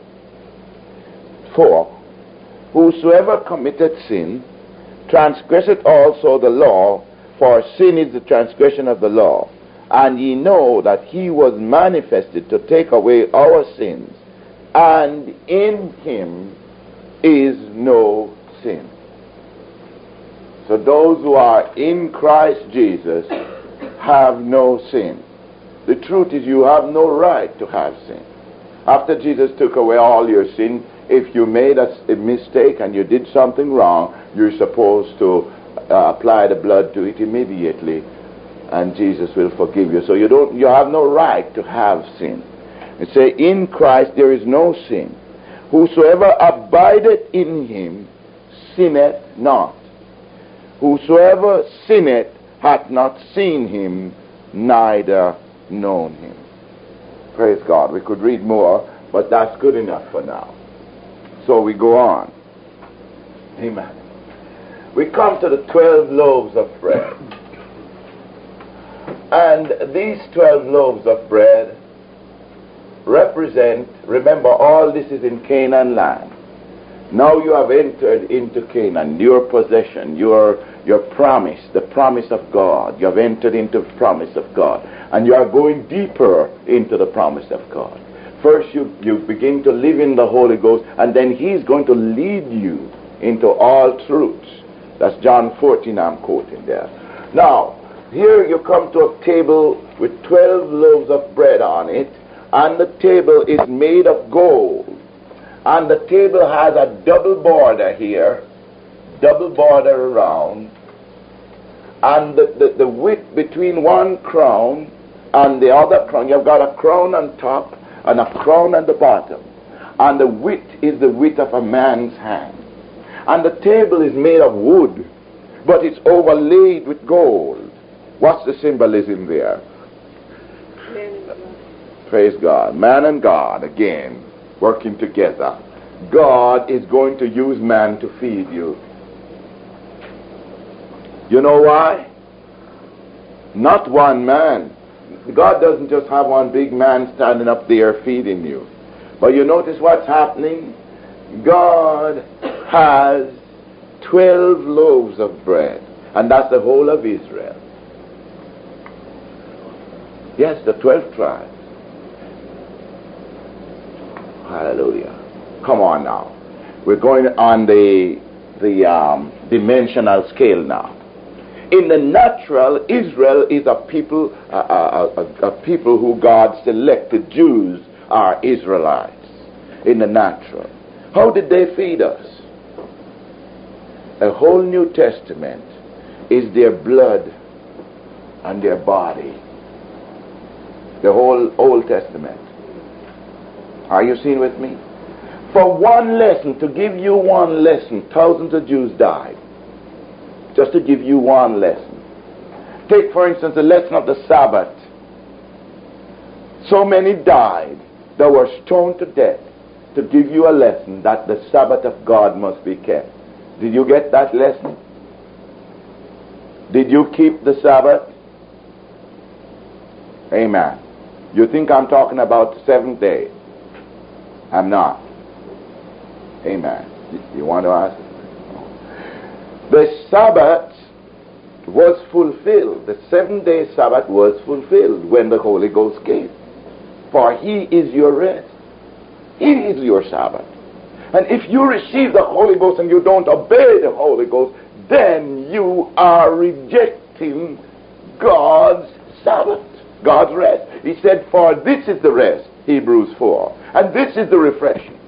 four. Whosoever committeth sin, transgresseth also the law, for sin is the transgression of the law. And ye know that he was manifested to take away our sins, and in him is no sin. So those who are in Christ Jesus have no sin. The truth is, you have no right to have sin. After Jesus took away all your sin, if you made a, a mistake and you did something wrong, you're supposed to uh, apply the blood to it immediately, and Jesus will forgive you. So you don't, you have no right to have sin. It say, in Christ there is no sin. Whosoever abideth in him sinneth not. Whosoever sinneth hath not seen him, neither known him. Praise God. We could read more, but that's good enough for now. So we go on. Amen. We come to the twelve loaves of bread. And these twelve loaves of bread represent, remember, all this is in Canaan land. Now you have entered into Canaan, your possession, your, your promise, the promise of God. You have entered into the promise of God. And you are going deeper into the promise of God. First you, you begin to live in the Holy Ghost, and then He's going to lead you into all truths. That's John fourteen I'm quoting there. Now, here you come to a table with twelve loaves of bread on it, and the table is made of gold. And the table has a double border here, double border around, and the, the, the width between one crown and the other crown, you've got a crown on top and a crown at the bottom, and the width is the width of a man's hand. And the table is made of wood, but it's overlaid with gold. What's the symbolism there? Praise God. Man and God, again, working together. God is going to use man to feed you. You know why? Not one man. God doesn't just have one big man standing up there feeding you. But you notice what's happening? God has twelve loaves of bread, and that's the whole of Israel. Yes, the twelve tribes. Hallelujah. Come on now. We're going on the the um, dimensional scale now. In the natural, Israel is a people, a, a, a, a people who God selected. Jews are Israelites. In the natural, how did they feed us? A whole New Testament is their blood and their body. The whole Old Testament. Are you seeing with me? For one lesson, to give you one lesson, thousands of Jews died. Just to give you one lesson. Take, for instance, the lesson of the Sabbath. So many died that were stoned to death to give you a lesson that the Sabbath of God must be kept. Did you get that lesson? Did you keep the Sabbath? Amen. You think I'm talking about the seventh day? I'm not. Amen. You want to ask? The Sabbath was fulfilled. The seven-day Sabbath was fulfilled when the Holy Ghost came. For He is your rest. He is your Sabbath. And if you receive the Holy Ghost and you don't obey the Holy Ghost, then you are rejecting God's Sabbath, God's rest. He said, for this is the rest, Hebrews four. And this is the refreshing.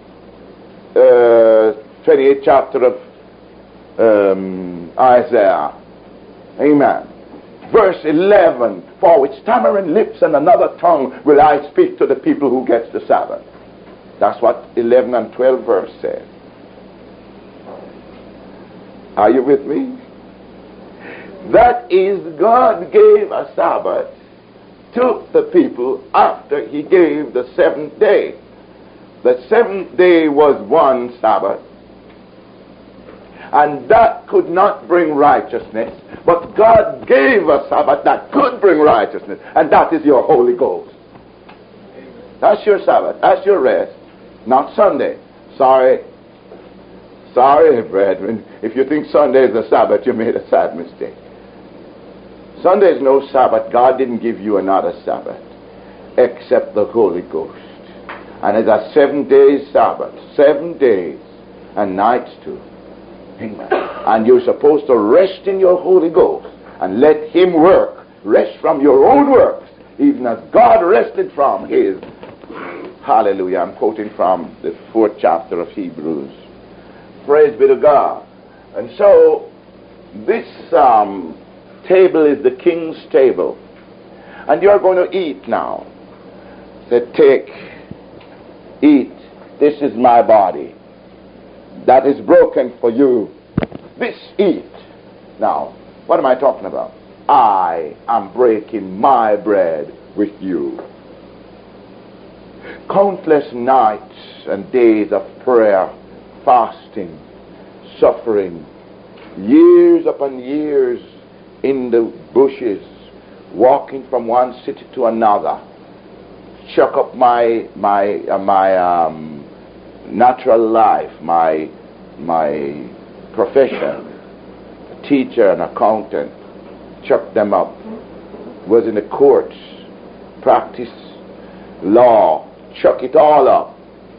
Uh, twenty-eighth chapter of um, Isaiah. Amen. Verse eleven, for with stammering lips and another tongue will I speak to the people who gets the Sabbath. That's what eleven and twelve verse says. Are you with me? That is, God gave a Sabbath to the people after He gave the seventh day. The seventh day was one Sabbath, and that could not bring righteousness, but God gave a Sabbath that could bring righteousness, and that is your Holy Ghost. That's your Sabbath. That's your rest. Not Sunday. Sorry. Sorry, brethren. If you think Sunday is a Sabbath, you made a sad mistake. Sunday is no Sabbath. God didn't give you another Sabbath except the Holy Ghost. And it's a seven days Sabbath. Seven days and nights too. Amen. And you're supposed to rest in your Holy Ghost and let Him work. Rest from your own works, even as God rested from His. Hallelujah. I'm quoting from the fourth chapter of Hebrews. Praise be to God. And so, this um, table is the king's table. And you're going to eat now. Say, take, eat. This is my body that is broken for you. This eat. Now, what am I talking about? I am breaking my bread with you. Countless nights and days of prayer, fasting, suffering, years upon years in the bushes, walking from one city to another, chuck up my my uh, my um, natural life, my my profession, teacher and accountant, chuck them up. Was in the courts, practice law, chuck it all up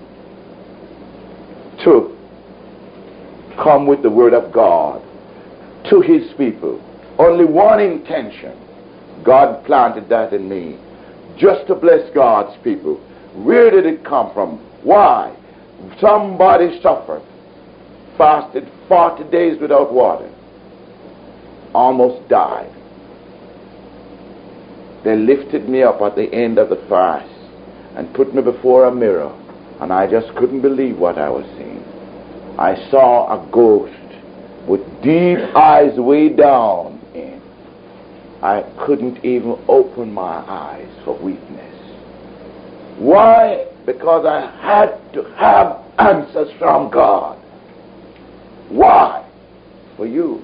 to come with the Word of God to His people. Only one intention. God planted that in me, just to bless God's people. Where did it come from? Why? Somebody suffered, fasted forty days without water, almost died. They lifted me up at the end of the fast and put me before a mirror, and I just couldn't believe what I was seeing. I saw a ghost with deep eyes way down in. I couldn't even open my eyes for weakness. Why? Because I had to have answers from God. Why? For you.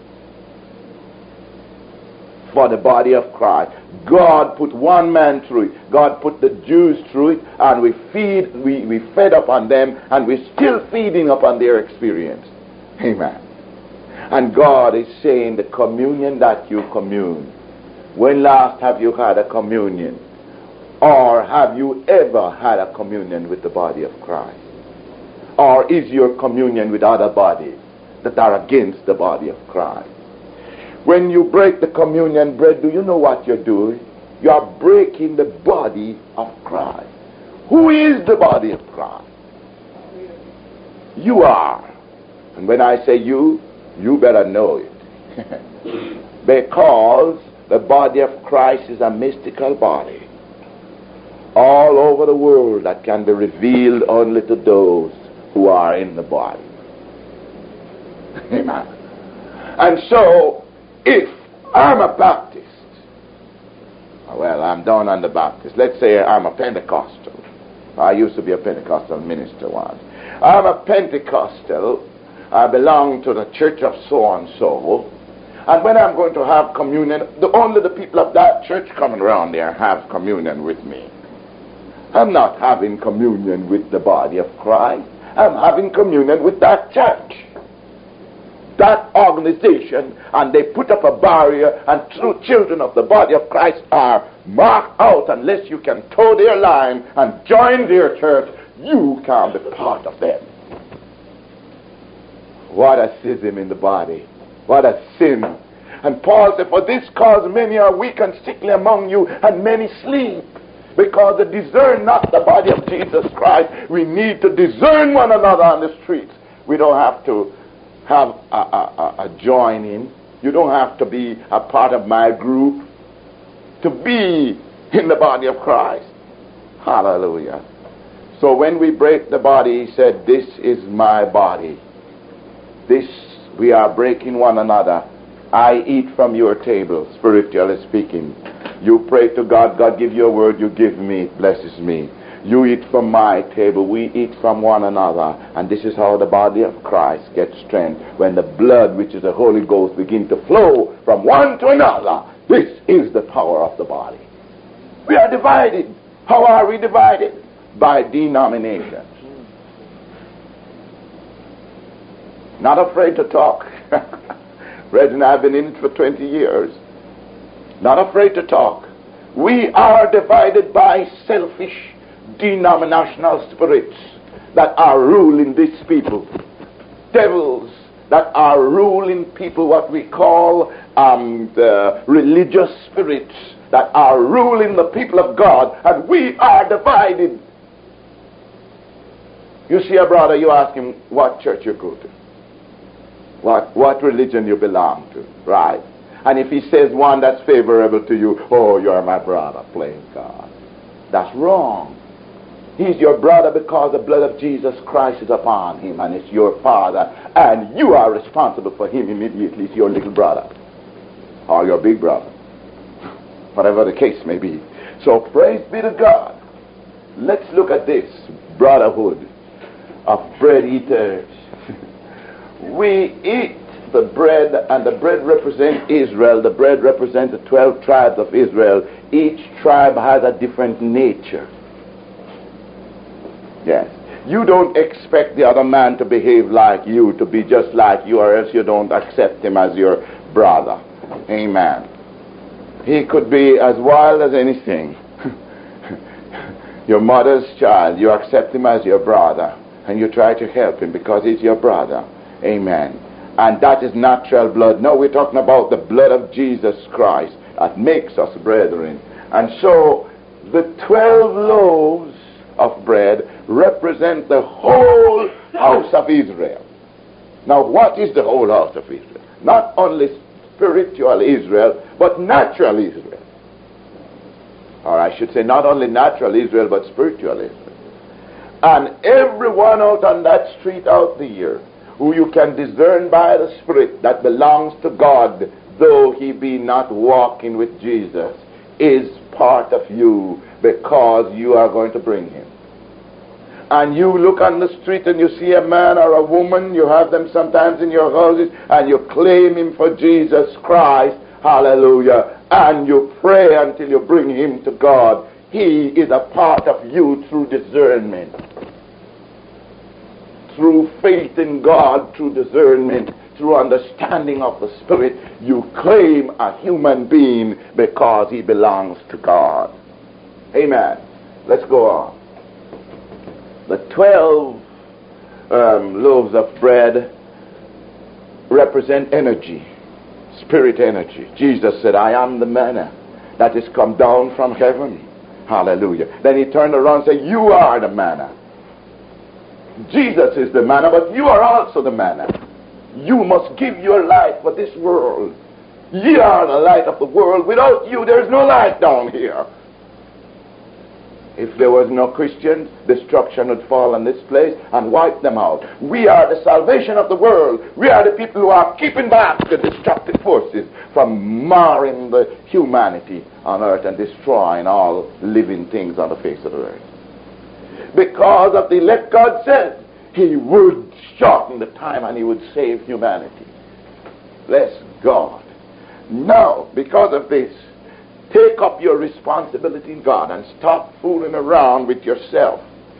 For the body of Christ. God put one man through it. God put the Jews through it, and we feed, we, we fed upon them, and we're still feeding upon their experience. Amen. And God is saying the communion that you commune. When last have you had a communion? Or have you ever had a communion with the body of Christ? Or is your communion with other bodies that are against the body of Christ? When you break the communion bread, do you know what you're doing? You are breaking the body of Christ. Who is the body of Christ? You are. And when I say you, you better know it. Because the body of Christ is a mystical body all over the world that can be revealed only to those who are in the body. Amen. And so, if I'm a Baptist, well, I'm down on the Baptist. Let's say I'm a Pentecostal. I used to be a Pentecostal minister once. I'm a Pentecostal. I belong to the church of so-and-so. And when I'm going to have communion, the, only the people of that church coming around there have communion with me. I'm not having communion with the body of Christ. I'm having communion with that church. that organization, and they put up a barrier, and true children of the body of Christ are marked out. Unless you can toe their line and join their church, you can't be part of them. What a schism in the body. What a sin. And Paul said, for this cause many are weak and sickly among you, and many sleep, because they discern not the body of Jesus Christ. We need to discern one another on the streets. We don't have to have a, a, a, a join in. You don't have to be a part of my group to be in the body of Christ. Hallelujah. So when we break the body, he said, this is my body. This, we are breaking one another. I eat from your table, spiritually speaking. You pray to God, God give you a word, you give me, it blesses me. You eat from my table, we eat from one another. And this is how the body of Christ gets strength. When the blood, which is the Holy Ghost, begins to flow from one to another. This is the power of the body. We are divided. How are we divided? By denominations. Not afraid to talk. Red and I have been in it for twenty years. Not afraid to talk. We are divided by selfish denominational spirits that are ruling these people. Devils that are ruling people, what we call um, the religious spirits that are ruling the people of God, and we are divided. You see a brother, you ask him what church you go to, what what religion you belong to, right? And if he says one that's favorable to you, oh, you're my brother, playing God. That's wrong. He's your brother because the blood of Jesus Christ is upon him, and it's your father, and you are responsible for him immediately. It's your little brother or your big brother, whatever the case may be. So praise be to God. Let's look at this brotherhood of bread eaters. We eat the bread, and the bread represents Israel. The bread represents the twelve tribes of Israel. Each tribe has a different nature. Yes. You don't expect the other man to behave like you, to be just like you, or else you don't accept him as your brother. Amen. He could be as wild as anything. Your mother's child, you accept him as your brother, and you try to help him because he's your brother. Amen. And that is natural blood. No, we're talking about the blood of Jesus Christ that makes us brethren. And so the twelve loaves of bread represent the whole house of Israel. Now, what is the whole house of Israel? Not only spiritual Israel, but natural Israel. Or I should say not only natural Israel, but spiritual Israel. And everyone out on that street out there who you can discern by the Spirit that belongs to God, though he be not walking with Jesus, is part of you because you are going to bring him. And you look on the street and you see a man or a woman, you have them sometimes in your houses, and you claim him for Jesus Christ, hallelujah, and you pray until you bring him to God. He is a part of you through discernment. Through faith in God, through discernment, through understanding of the Spirit, you claim a human being because he belongs to God. Amen. Let's go on. The twelve um, loaves of bread represent energy, spirit energy. Jesus said, I am the manna that is come down from heaven. Hallelujah. Then he turned around and said, you are the manna. Jesus is the manna, but you are also the manna. You must give your life for this world. Ye are the light of the world. Without you, there is no light down here. If there was no Christians, destruction would fall on this place and wipe them out. We are the salvation of the world. We are the people who are keeping back the destructive forces from marring the humanity on earth and destroying all living things on the face of the earth. Because of the elect, God said he would shorten the time and he would save humanity. Bless God. Now, because of this, take up your responsibility in God and stop fooling around with yourself.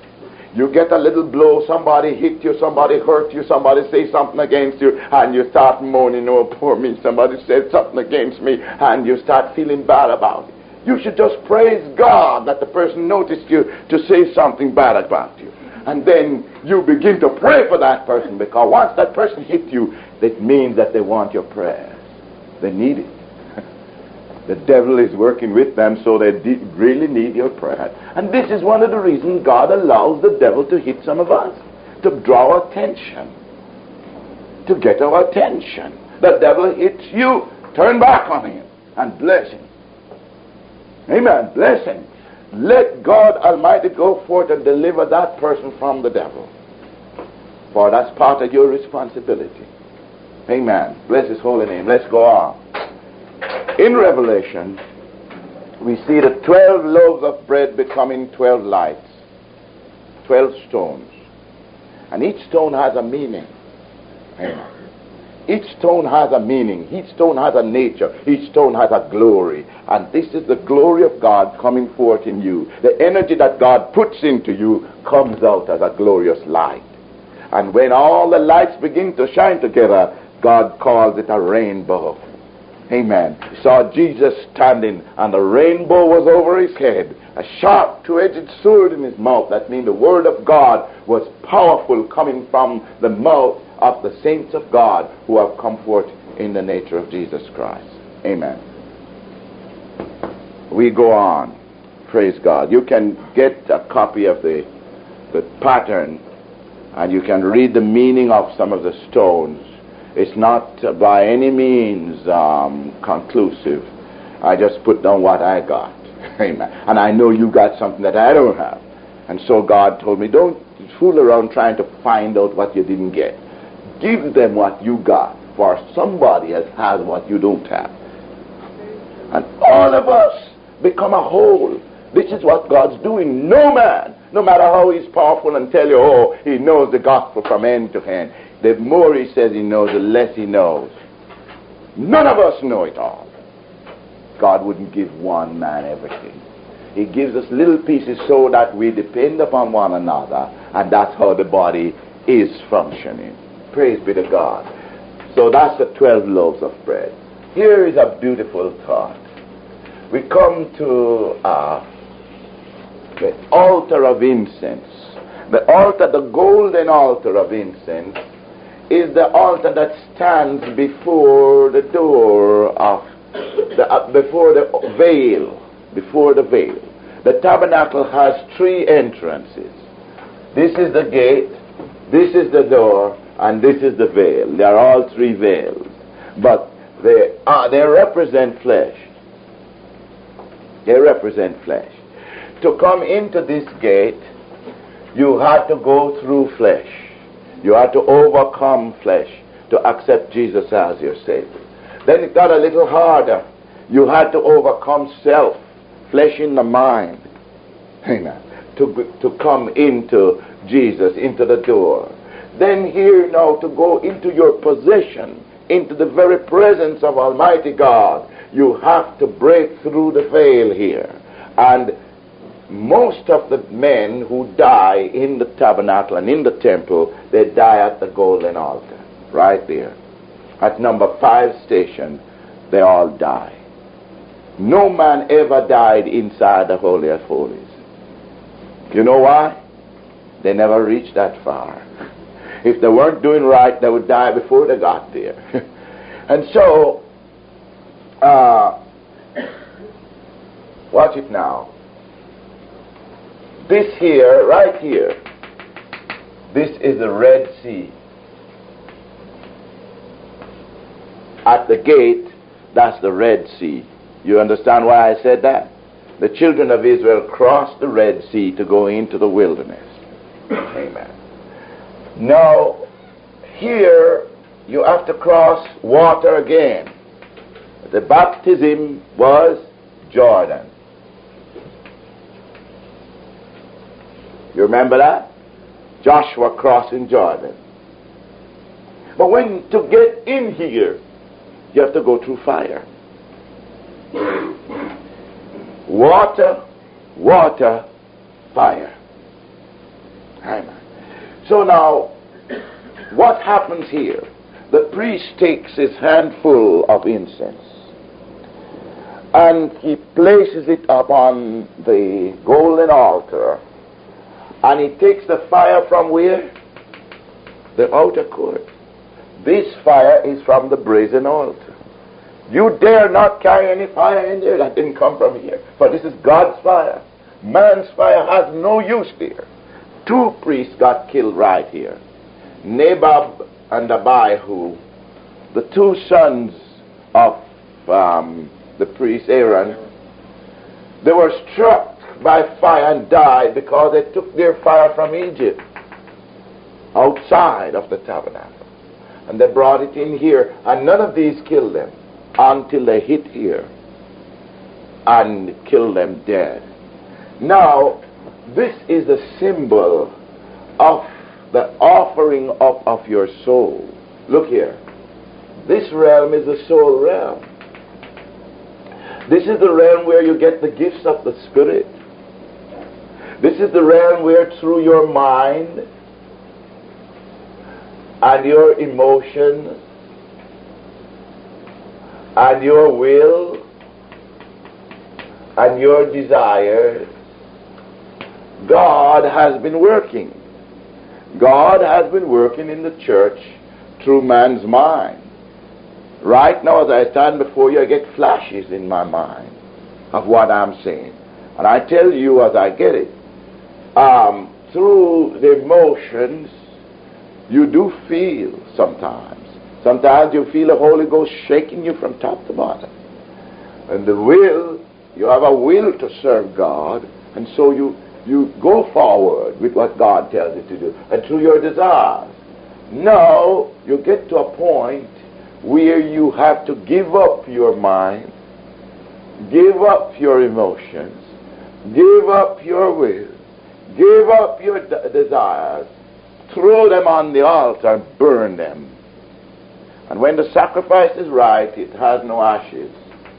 You get a little blow, somebody hit you, somebody hurt you, somebody say something against you, and you start moaning, oh, poor me, somebody said something against me, and you start feeling bad about it. You should just praise God that the person noticed you to say something bad about you. And then you begin to pray for that person, because once that person hits you, it means that they want your prayers. They need it. The devil is working with them, so they de- really need your prayer. And this is one of the reasons God allows the devil to hit some of us, to draw our attention, to get our attention. The devil hits you, turn back on him and bless him. Amen. Bless him. Let God Almighty go forth and deliver that person from the devil, for that's part of your responsibility. Amen. Bless his holy name. Let's go on. In Revelation, we see the twelve loaves of bread becoming twelve lights, twelve stones. And each stone has a meaning. Amen. Each stone has a meaning. Each stone has a nature. Each stone has a glory. And this is the glory of God coming forth in you. The energy that God puts into you comes out as a glorious light. And when all the lights begin to shine together, God calls it a rainbow. Amen. You saw Jesus standing, and the rainbow was over his head, a sharp two-edged sword in his mouth. That means the word of God was powerful, coming from the mouth of the saints of God who have come forth in the nature of Jesus Christ. Amen. We go on. Praise God. You can get a copy of the, the pattern, and you can read the meaning of some of the stones. It's not uh, by any means um, conclusive. I just put down what I got. Amen. And I know you got something that I don't have. And so God told me, don't fool around trying to find out what you didn't get. Give them what you got, for somebody else has what you don't have. And all of us become a whole. This is what God's doing. No man, no matter how he's powerful and tell you, oh, he knows the gospel from end to end. The more he says he knows, the less he knows. None of us know it all. God wouldn't give one man everything. He gives us little pieces so that we depend upon one another, and that's how the body is functioning. Praise be to God. So that's the twelve loaves of bread. Here is a beautiful thought. We come to uh, the altar of incense. The altar, the golden altar of incense, is the altar that stands before the door of the uh, before the veil, before the veil. The tabernacle has three entrances. This is the gate, this is the door, and this is the veil. They are all three veils, but they are, they represent flesh. They represent flesh. To come into this gate, you had to go through flesh. You had to overcome flesh to accept Jesus as your Savior. Then it got a little harder. You had to overcome self, flesh in the mind. Amen. To, to come into Jesus, into the door. Then here now to go into your position, into the very presence of Almighty God, you have to break through the veil here. And most of the men who die in the tabernacle and in the temple, they die at the golden altar, right there. At number five station, they all die. No man ever died inside the Holy of Holies. You know why? They never reached that far. If they weren't doing right, they would die before they got there. And so, uh, watch it now. This here, right here, this is the Red Sea. At the gate, that's the Red Sea. You understand why I said that? The children of Israel crossed the Red Sea to go into the wilderness. Amen. Now, here you have to cross water again. The baptism was Jordan. You remember that? Joshua crossing Jordan. But when to get in here, you have to go through fire. Water, water, fire. Amen. So now, what happens here? The priest takes his handful of incense and he places it upon the golden altar, and he takes the fire from where? The outer court. This fire is from the brazen altar. You dare not carry any fire in there. That didn't come from here. For this is God's fire. Man's fire has no use there. Two priests got killed right here. Nadab and Abihu, the two sons of um, the priest Aaron, they were struck by fire and died because they took their fire from Egypt outside of the tabernacle. And they brought it in here, and none of these killed them until they hit here and killed them dead. Now, this is the symbol of the offering up of your soul. Look here. This realm is the soul realm. This is the realm where you get the gifts of the Spirit. This is the realm where through your mind and your emotions and your will and your desires, God has been working. God has been working in the church through man's mind. Right now, as I stand before you, I get flashes in my mind of what I'm saying. And I tell you as I get it, um, through the emotions, you do feel sometimes. Sometimes you feel the Holy Ghost shaking you from top to bottom. And the will, you have a will to serve God, and so you You go forward with what God tells you to do, and through your desires. Now, you get to a point where you have to give up your mind, give up your emotions, give up your will, give up your de- desires, throw them on the altar and burn them. And when the sacrifice is right, it has no ashes.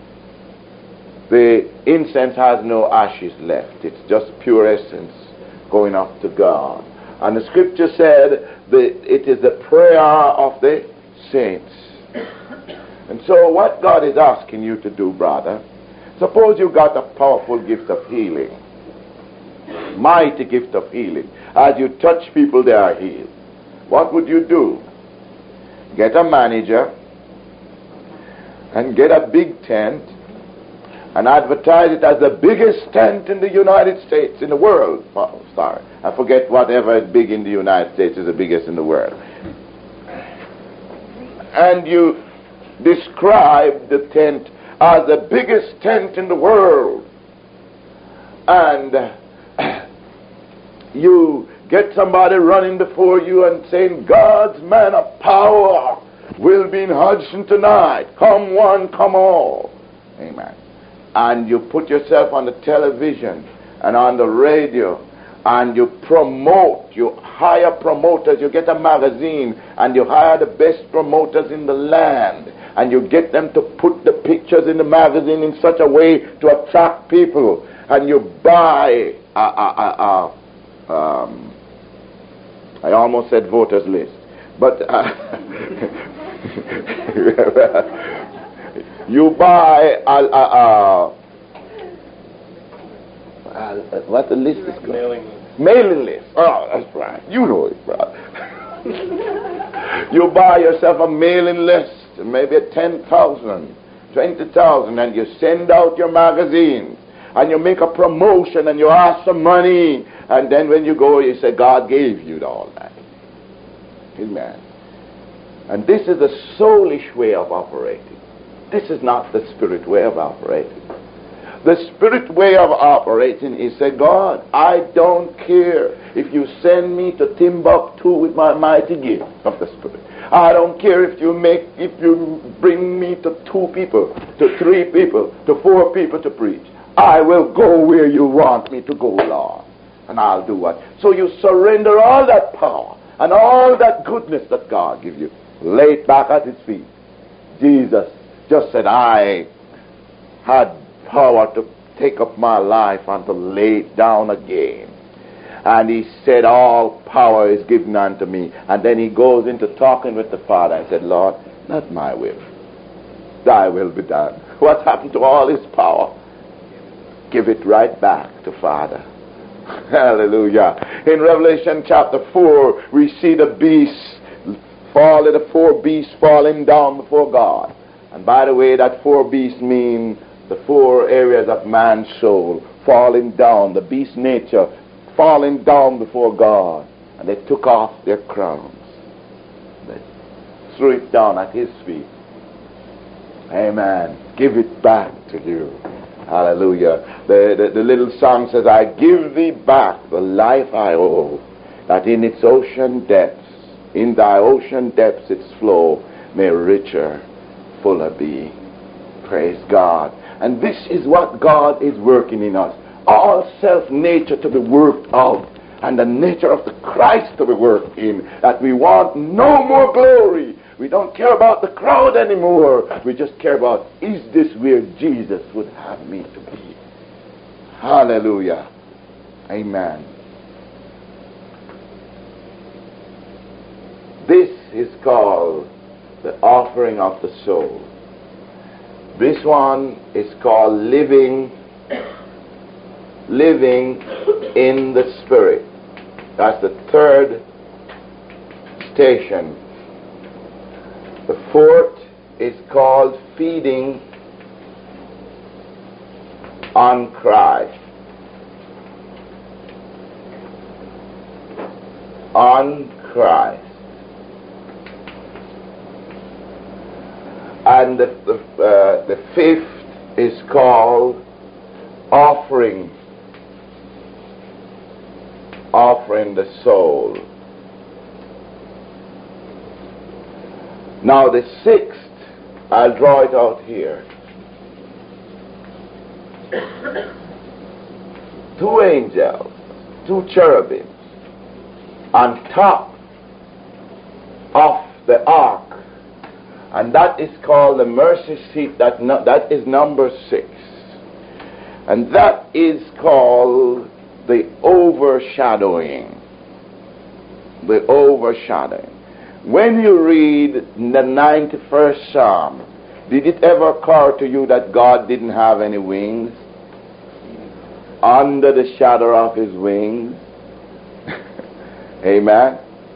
The incense has no ashes left. It's just pure essence going up to God. And the scripture said that it is the prayer of the saints. And so what God is asking you to do, brother, suppose you got a powerful gift of healing, mighty gift of healing. As you touch people, they are healed. What would you do? Get a manager and get a big tent and advertise it as the biggest tent in the United States, in the world. Oh, sorry. I forget whatever is big in the United States is the biggest in the world. And you describe the tent as the biggest tent in the world. And you get somebody running before you and saying, God's man of power will be in Hudson tonight. Come one, come all. Amen. And you put yourself on the television and on the radio and you promote, you hire promoters, you get a magazine and you hire the best promoters in the land and you get them to put the pictures in the magazine in such a way to attract people, and you buy a, a, a, a um, I almost said voters list, but uh, you buy a, a, a, a what the list is called? Mailing list. Mailing list. Oh, that's right. You know it, brother. You buy yourself a mailing list, maybe ten thousand, twenty thousand, and you send out your magazine, and you make a promotion, and you ask for money, and then when you go, you say, God gave you all that. Amen. And this is the soulish way of operating. This is not the spirit way of operating. The spirit way of operating is say, God, I don't care if you send me to Timbuktu with my mighty gift of the spirit. I don't care if you make, if you bring me to two people, to three people, to four people to preach. I will go where you want me to go, Lord, and I'll do what. So you surrender all that power and all that goodness that God gives you, lay it back at His feet. Jesus just said, I had power to take up my life and to lay it down again. And he said, all power is given unto me. And then he goes into talking with the Father and said, Lord, not my will, thy will be done. What happened to all his power? Give it right back to Father. Hallelujah. In Revelation chapter four, we see the beasts falling, the four beasts falling down before God. And by the way, that four beasts mean the four areas of man's soul falling down, the beast nature falling down before God. And they took off their crowns. They threw it down at his feet. Amen. Give it back to you. Hallelujah. The, the, the little song says, I give thee back the life I owe, that in its ocean depths, in thy ocean depths its flow may richer, fuller be. Praise God. And this is what God is working in us. All self-nature to be worked out, and the nature of the Christ to be worked in, that we want no more glory. We don't care about the crowd anymore. We just care about, is this where Jesus would have me to be? Hallelujah. Amen. This is called the offering of the soul. This one is called living, living in the Spirit. That's the third station. The fourth is called feeding on Christ. On Christ. And the, the, uh, the fifth is called offering. Offering the soul. Now the sixth, I'll draw it out here. Two angels, two cherubims, on top of the ark, and that is called the mercy seat. That no, that is number six, and that is called the overshadowing. The overshadowing. When you read the ninety-first Psalm, did it ever occur to you that God didn't have any wings? Under the shadow of his wings. Amen.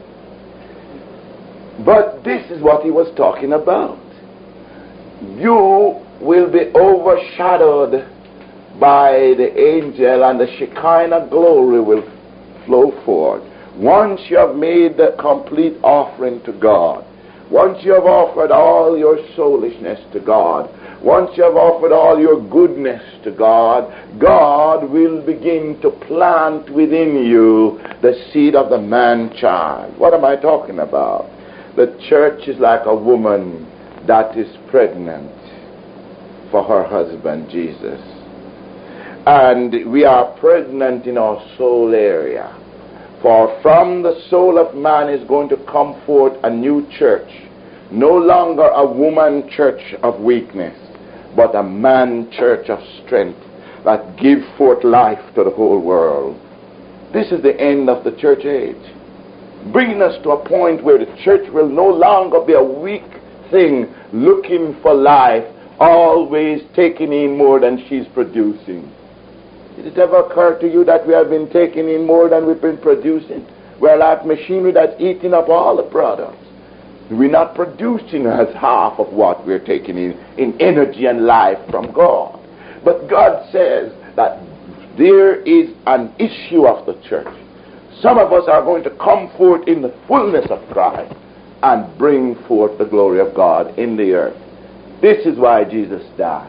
But this is what he was talking about. You will be overshadowed by the angel, and the Shekinah glory will flow forth. Once you have made the complete offering to God, once you have offered all your soulishness to God, once you have offered all your goodness to God, God will begin to plant within you the seed of the man-child. What am I talking about? The church is like a woman that is pregnant for her husband, Jesus. And we are pregnant in our soul area. For from the soul of man is going to come forth a new church. No longer a woman church of weakness, but a man church of strength that give forth life to the whole world. This is the end of the church age. Bringing us to a point where the church will no longer be a weak thing looking for life, always taking in more than she's producing. Did it ever occur to you that we have been taking in more than we've been producing? We're like machinery that's eating up all the products. We're not producing as half of what we're taking in, in energy and life from God. But God says that there is an issue of the church. Some of us are going to come forth in the fullness of Christ and bring forth the glory of God in the earth. This is why Jesus died.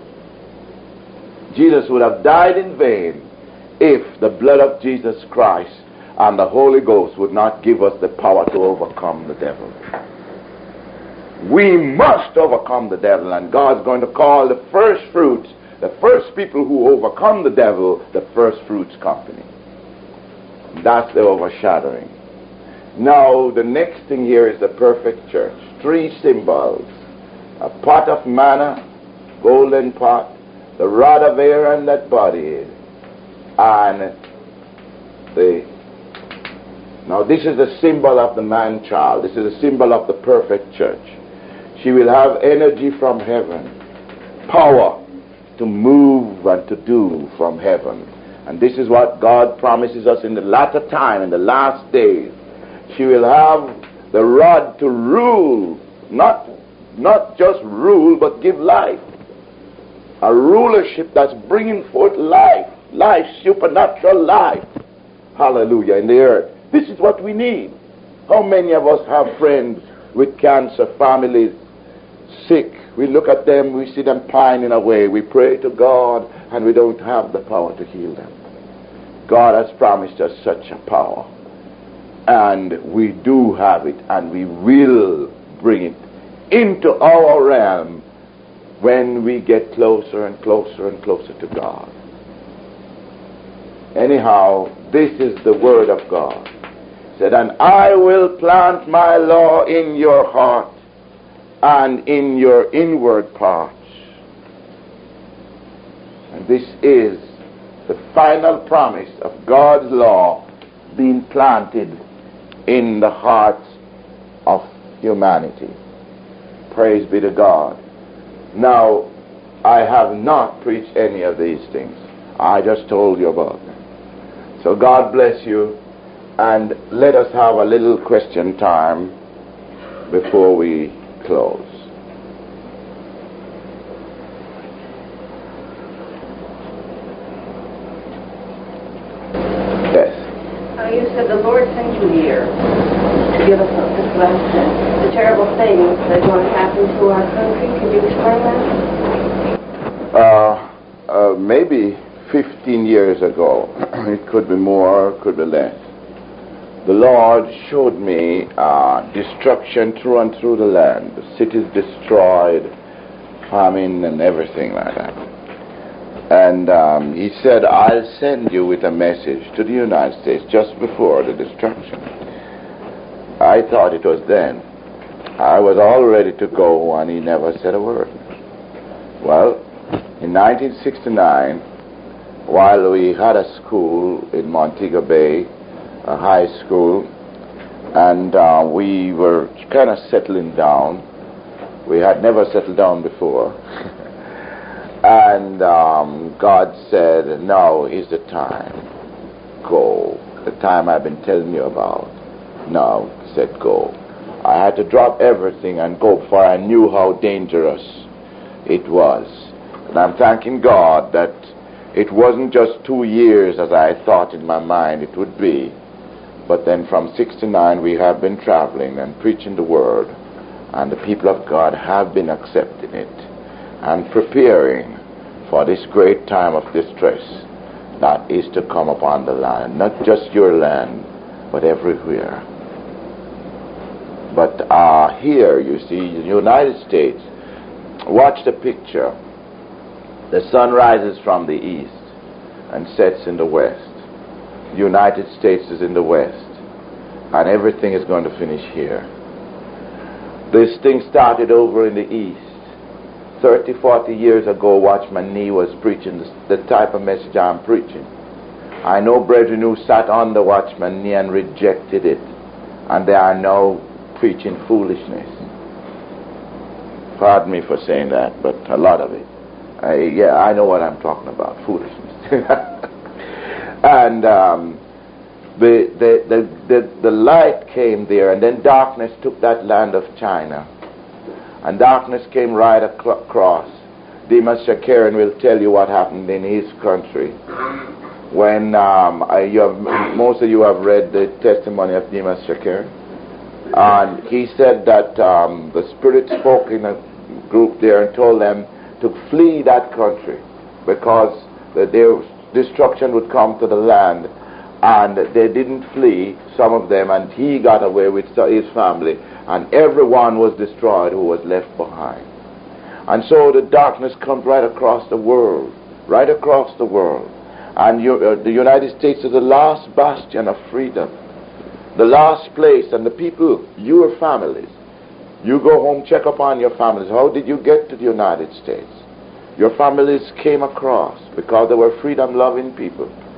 Jesus would have died in vain if the blood of Jesus Christ and the Holy Ghost would not give us the power to overcome the devil. We must overcome the devil, and God's going to call the first fruits, the first people who overcome the devil, the first fruits company. That's the overshadowing. Now, the next thing here is the perfect church. Three symbols. A pot of manna, golden pot, the rod of Aaron that body is, and the now this is the symbol of the man-child. This is a symbol of the perfect church. She will have energy from heaven, power to move and to do from heaven. And this is what God promises us in the latter time, in the last days. She will have the rod to rule, not, not just rule, but give life. A rulership that's bringing forth life, life, supernatural life. Hallelujah, in the earth. This is what we need. How many of us have friends with cancer, families sick? We look at them, we see them pining away. We pray to God, and we don't have the power to heal them. God has promised us such a power. And we do have it, and we will bring it into our realm when we get closer and closer and closer to God. Anyhow, this is the word of God. It said, and I will plant my law in your heart and in your inward parts. And this is the final promise of God's law being planted in the hearts of humanity. Praise be to God. Now, I have not preached any of these things. I just told you about them. So God bless you, and let us have a little question time before we close. Yes. Uh, you said the Lord sent you here to give us this lesson. The terrible things that are going to happen to our country. Could you explain that? Uh, uh, maybe fifteen years ago. It could be more, could be less. The Lord showed me uh, destruction through and through the land. The cities destroyed, famine and everything like that. And um, he said, I'll send you with a message to the United States just before the destruction. I thought it was then. I was all ready to go, and he never said a word. Well, in nineteen sixty-nine, while we had a school in Montego Bay, a high school, and uh, we were kind of settling down. We had never settled down before. And um, God said, now is the time. Go. The time I've been telling you about. Now, he said, go. I had to drop everything and go, for I knew how dangerous it was. And I'm thanking God that it wasn't just two years as I thought in my mind it would be. But then from sixty-nine we have been traveling and preaching the word, and the people of God have been accepting it and preparing for this great time of distress that is to come upon the land. Not just your land, but everywhere. But uh, here, you see, in the United States, watch the picture. The sun rises from the east and sets in the west. The United States is in the west, and everything is going to finish here. This thing started over in the east. thirty, forty years ago, Watchman Nee was preaching the, the type of message I'm preaching. I know brethren who sat on the Watchman Nee and rejected it, and they are now preaching foolishness. Pardon me for saying that, but a lot of it. I, yeah, I know what I'm talking about, foolishness. And um, the, the, the, the, the light came there, and then darkness took that land of China. And darkness came right across. Demas Shakarian will tell you what happened in his country. When um, I, you have, most of you have read the testimony of Demas Shakarian. And he said that um, the Spirit spoke in a group there and told them to flee that country, because the, their destruction would come to the land. And they didn't flee, some of them, and he got away with his family, and everyone was destroyed who was left behind. And so the darkness comes right across the world, right across the world. And you, uh, the United States is the last bastion of freedom, the last place, and the people, your families, you go home, check upon your families. How did you get to the United States? Your families came across because they were freedom-loving people.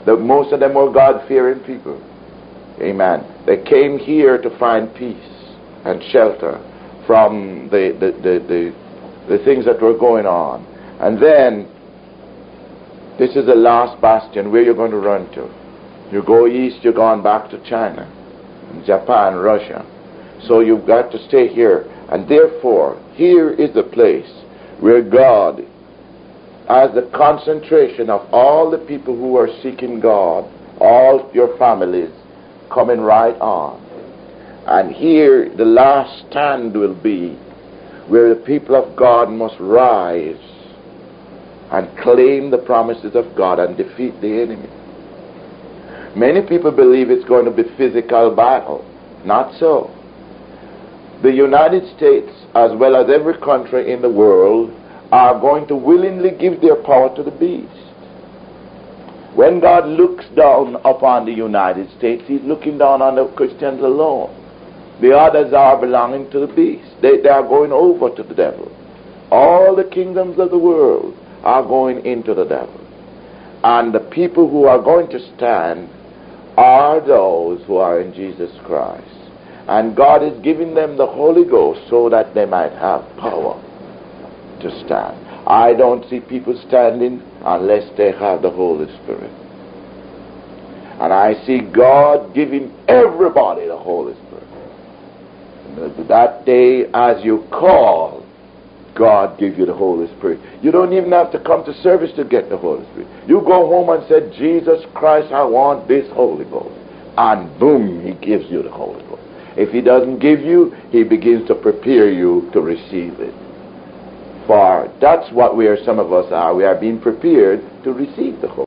The, most of them were God-fearing people. Amen. They came here to find peace and shelter from the, the, the, the, the things that were going on. And then, this is the last bastion. Where you're going to run to? You go east, you're going back to China, Japan, Russia. So you've got to stay here. And therefore, here is the place where God, as the concentration of all the people who are seeking God, all your families coming right on. And here the last stand will be where the people of God must rise and claim the promises of God and defeat the enemy. Many people believe it's going to be physical battle. Not so. The United States, as well as every country in the world, are going to willingly give their power to the beast. When God looks down upon the United States, He's looking down on the Christians alone. The others are belonging to the beast. They, they are going over to the devil. All the kingdoms of the world are going into the devil. And the people who are going to stand are those who are in Jesus Christ. And God is giving them the Holy Ghost so that they might have power to stand. I don't see people standing unless they have the Holy Spirit. And I see God giving everybody the Holy Spirit. And that day, as you call, God gives you the Holy Spirit. You don't even have to come to service to get the Holy Spirit. You go home and say, Jesus Christ, I want this Holy Ghost. And boom, He gives you the Holy Ghost. If He doesn't give you, He begins to prepare you to receive it. For that's what we are, some of us are. We are being prepared to receive the Holy Ghost.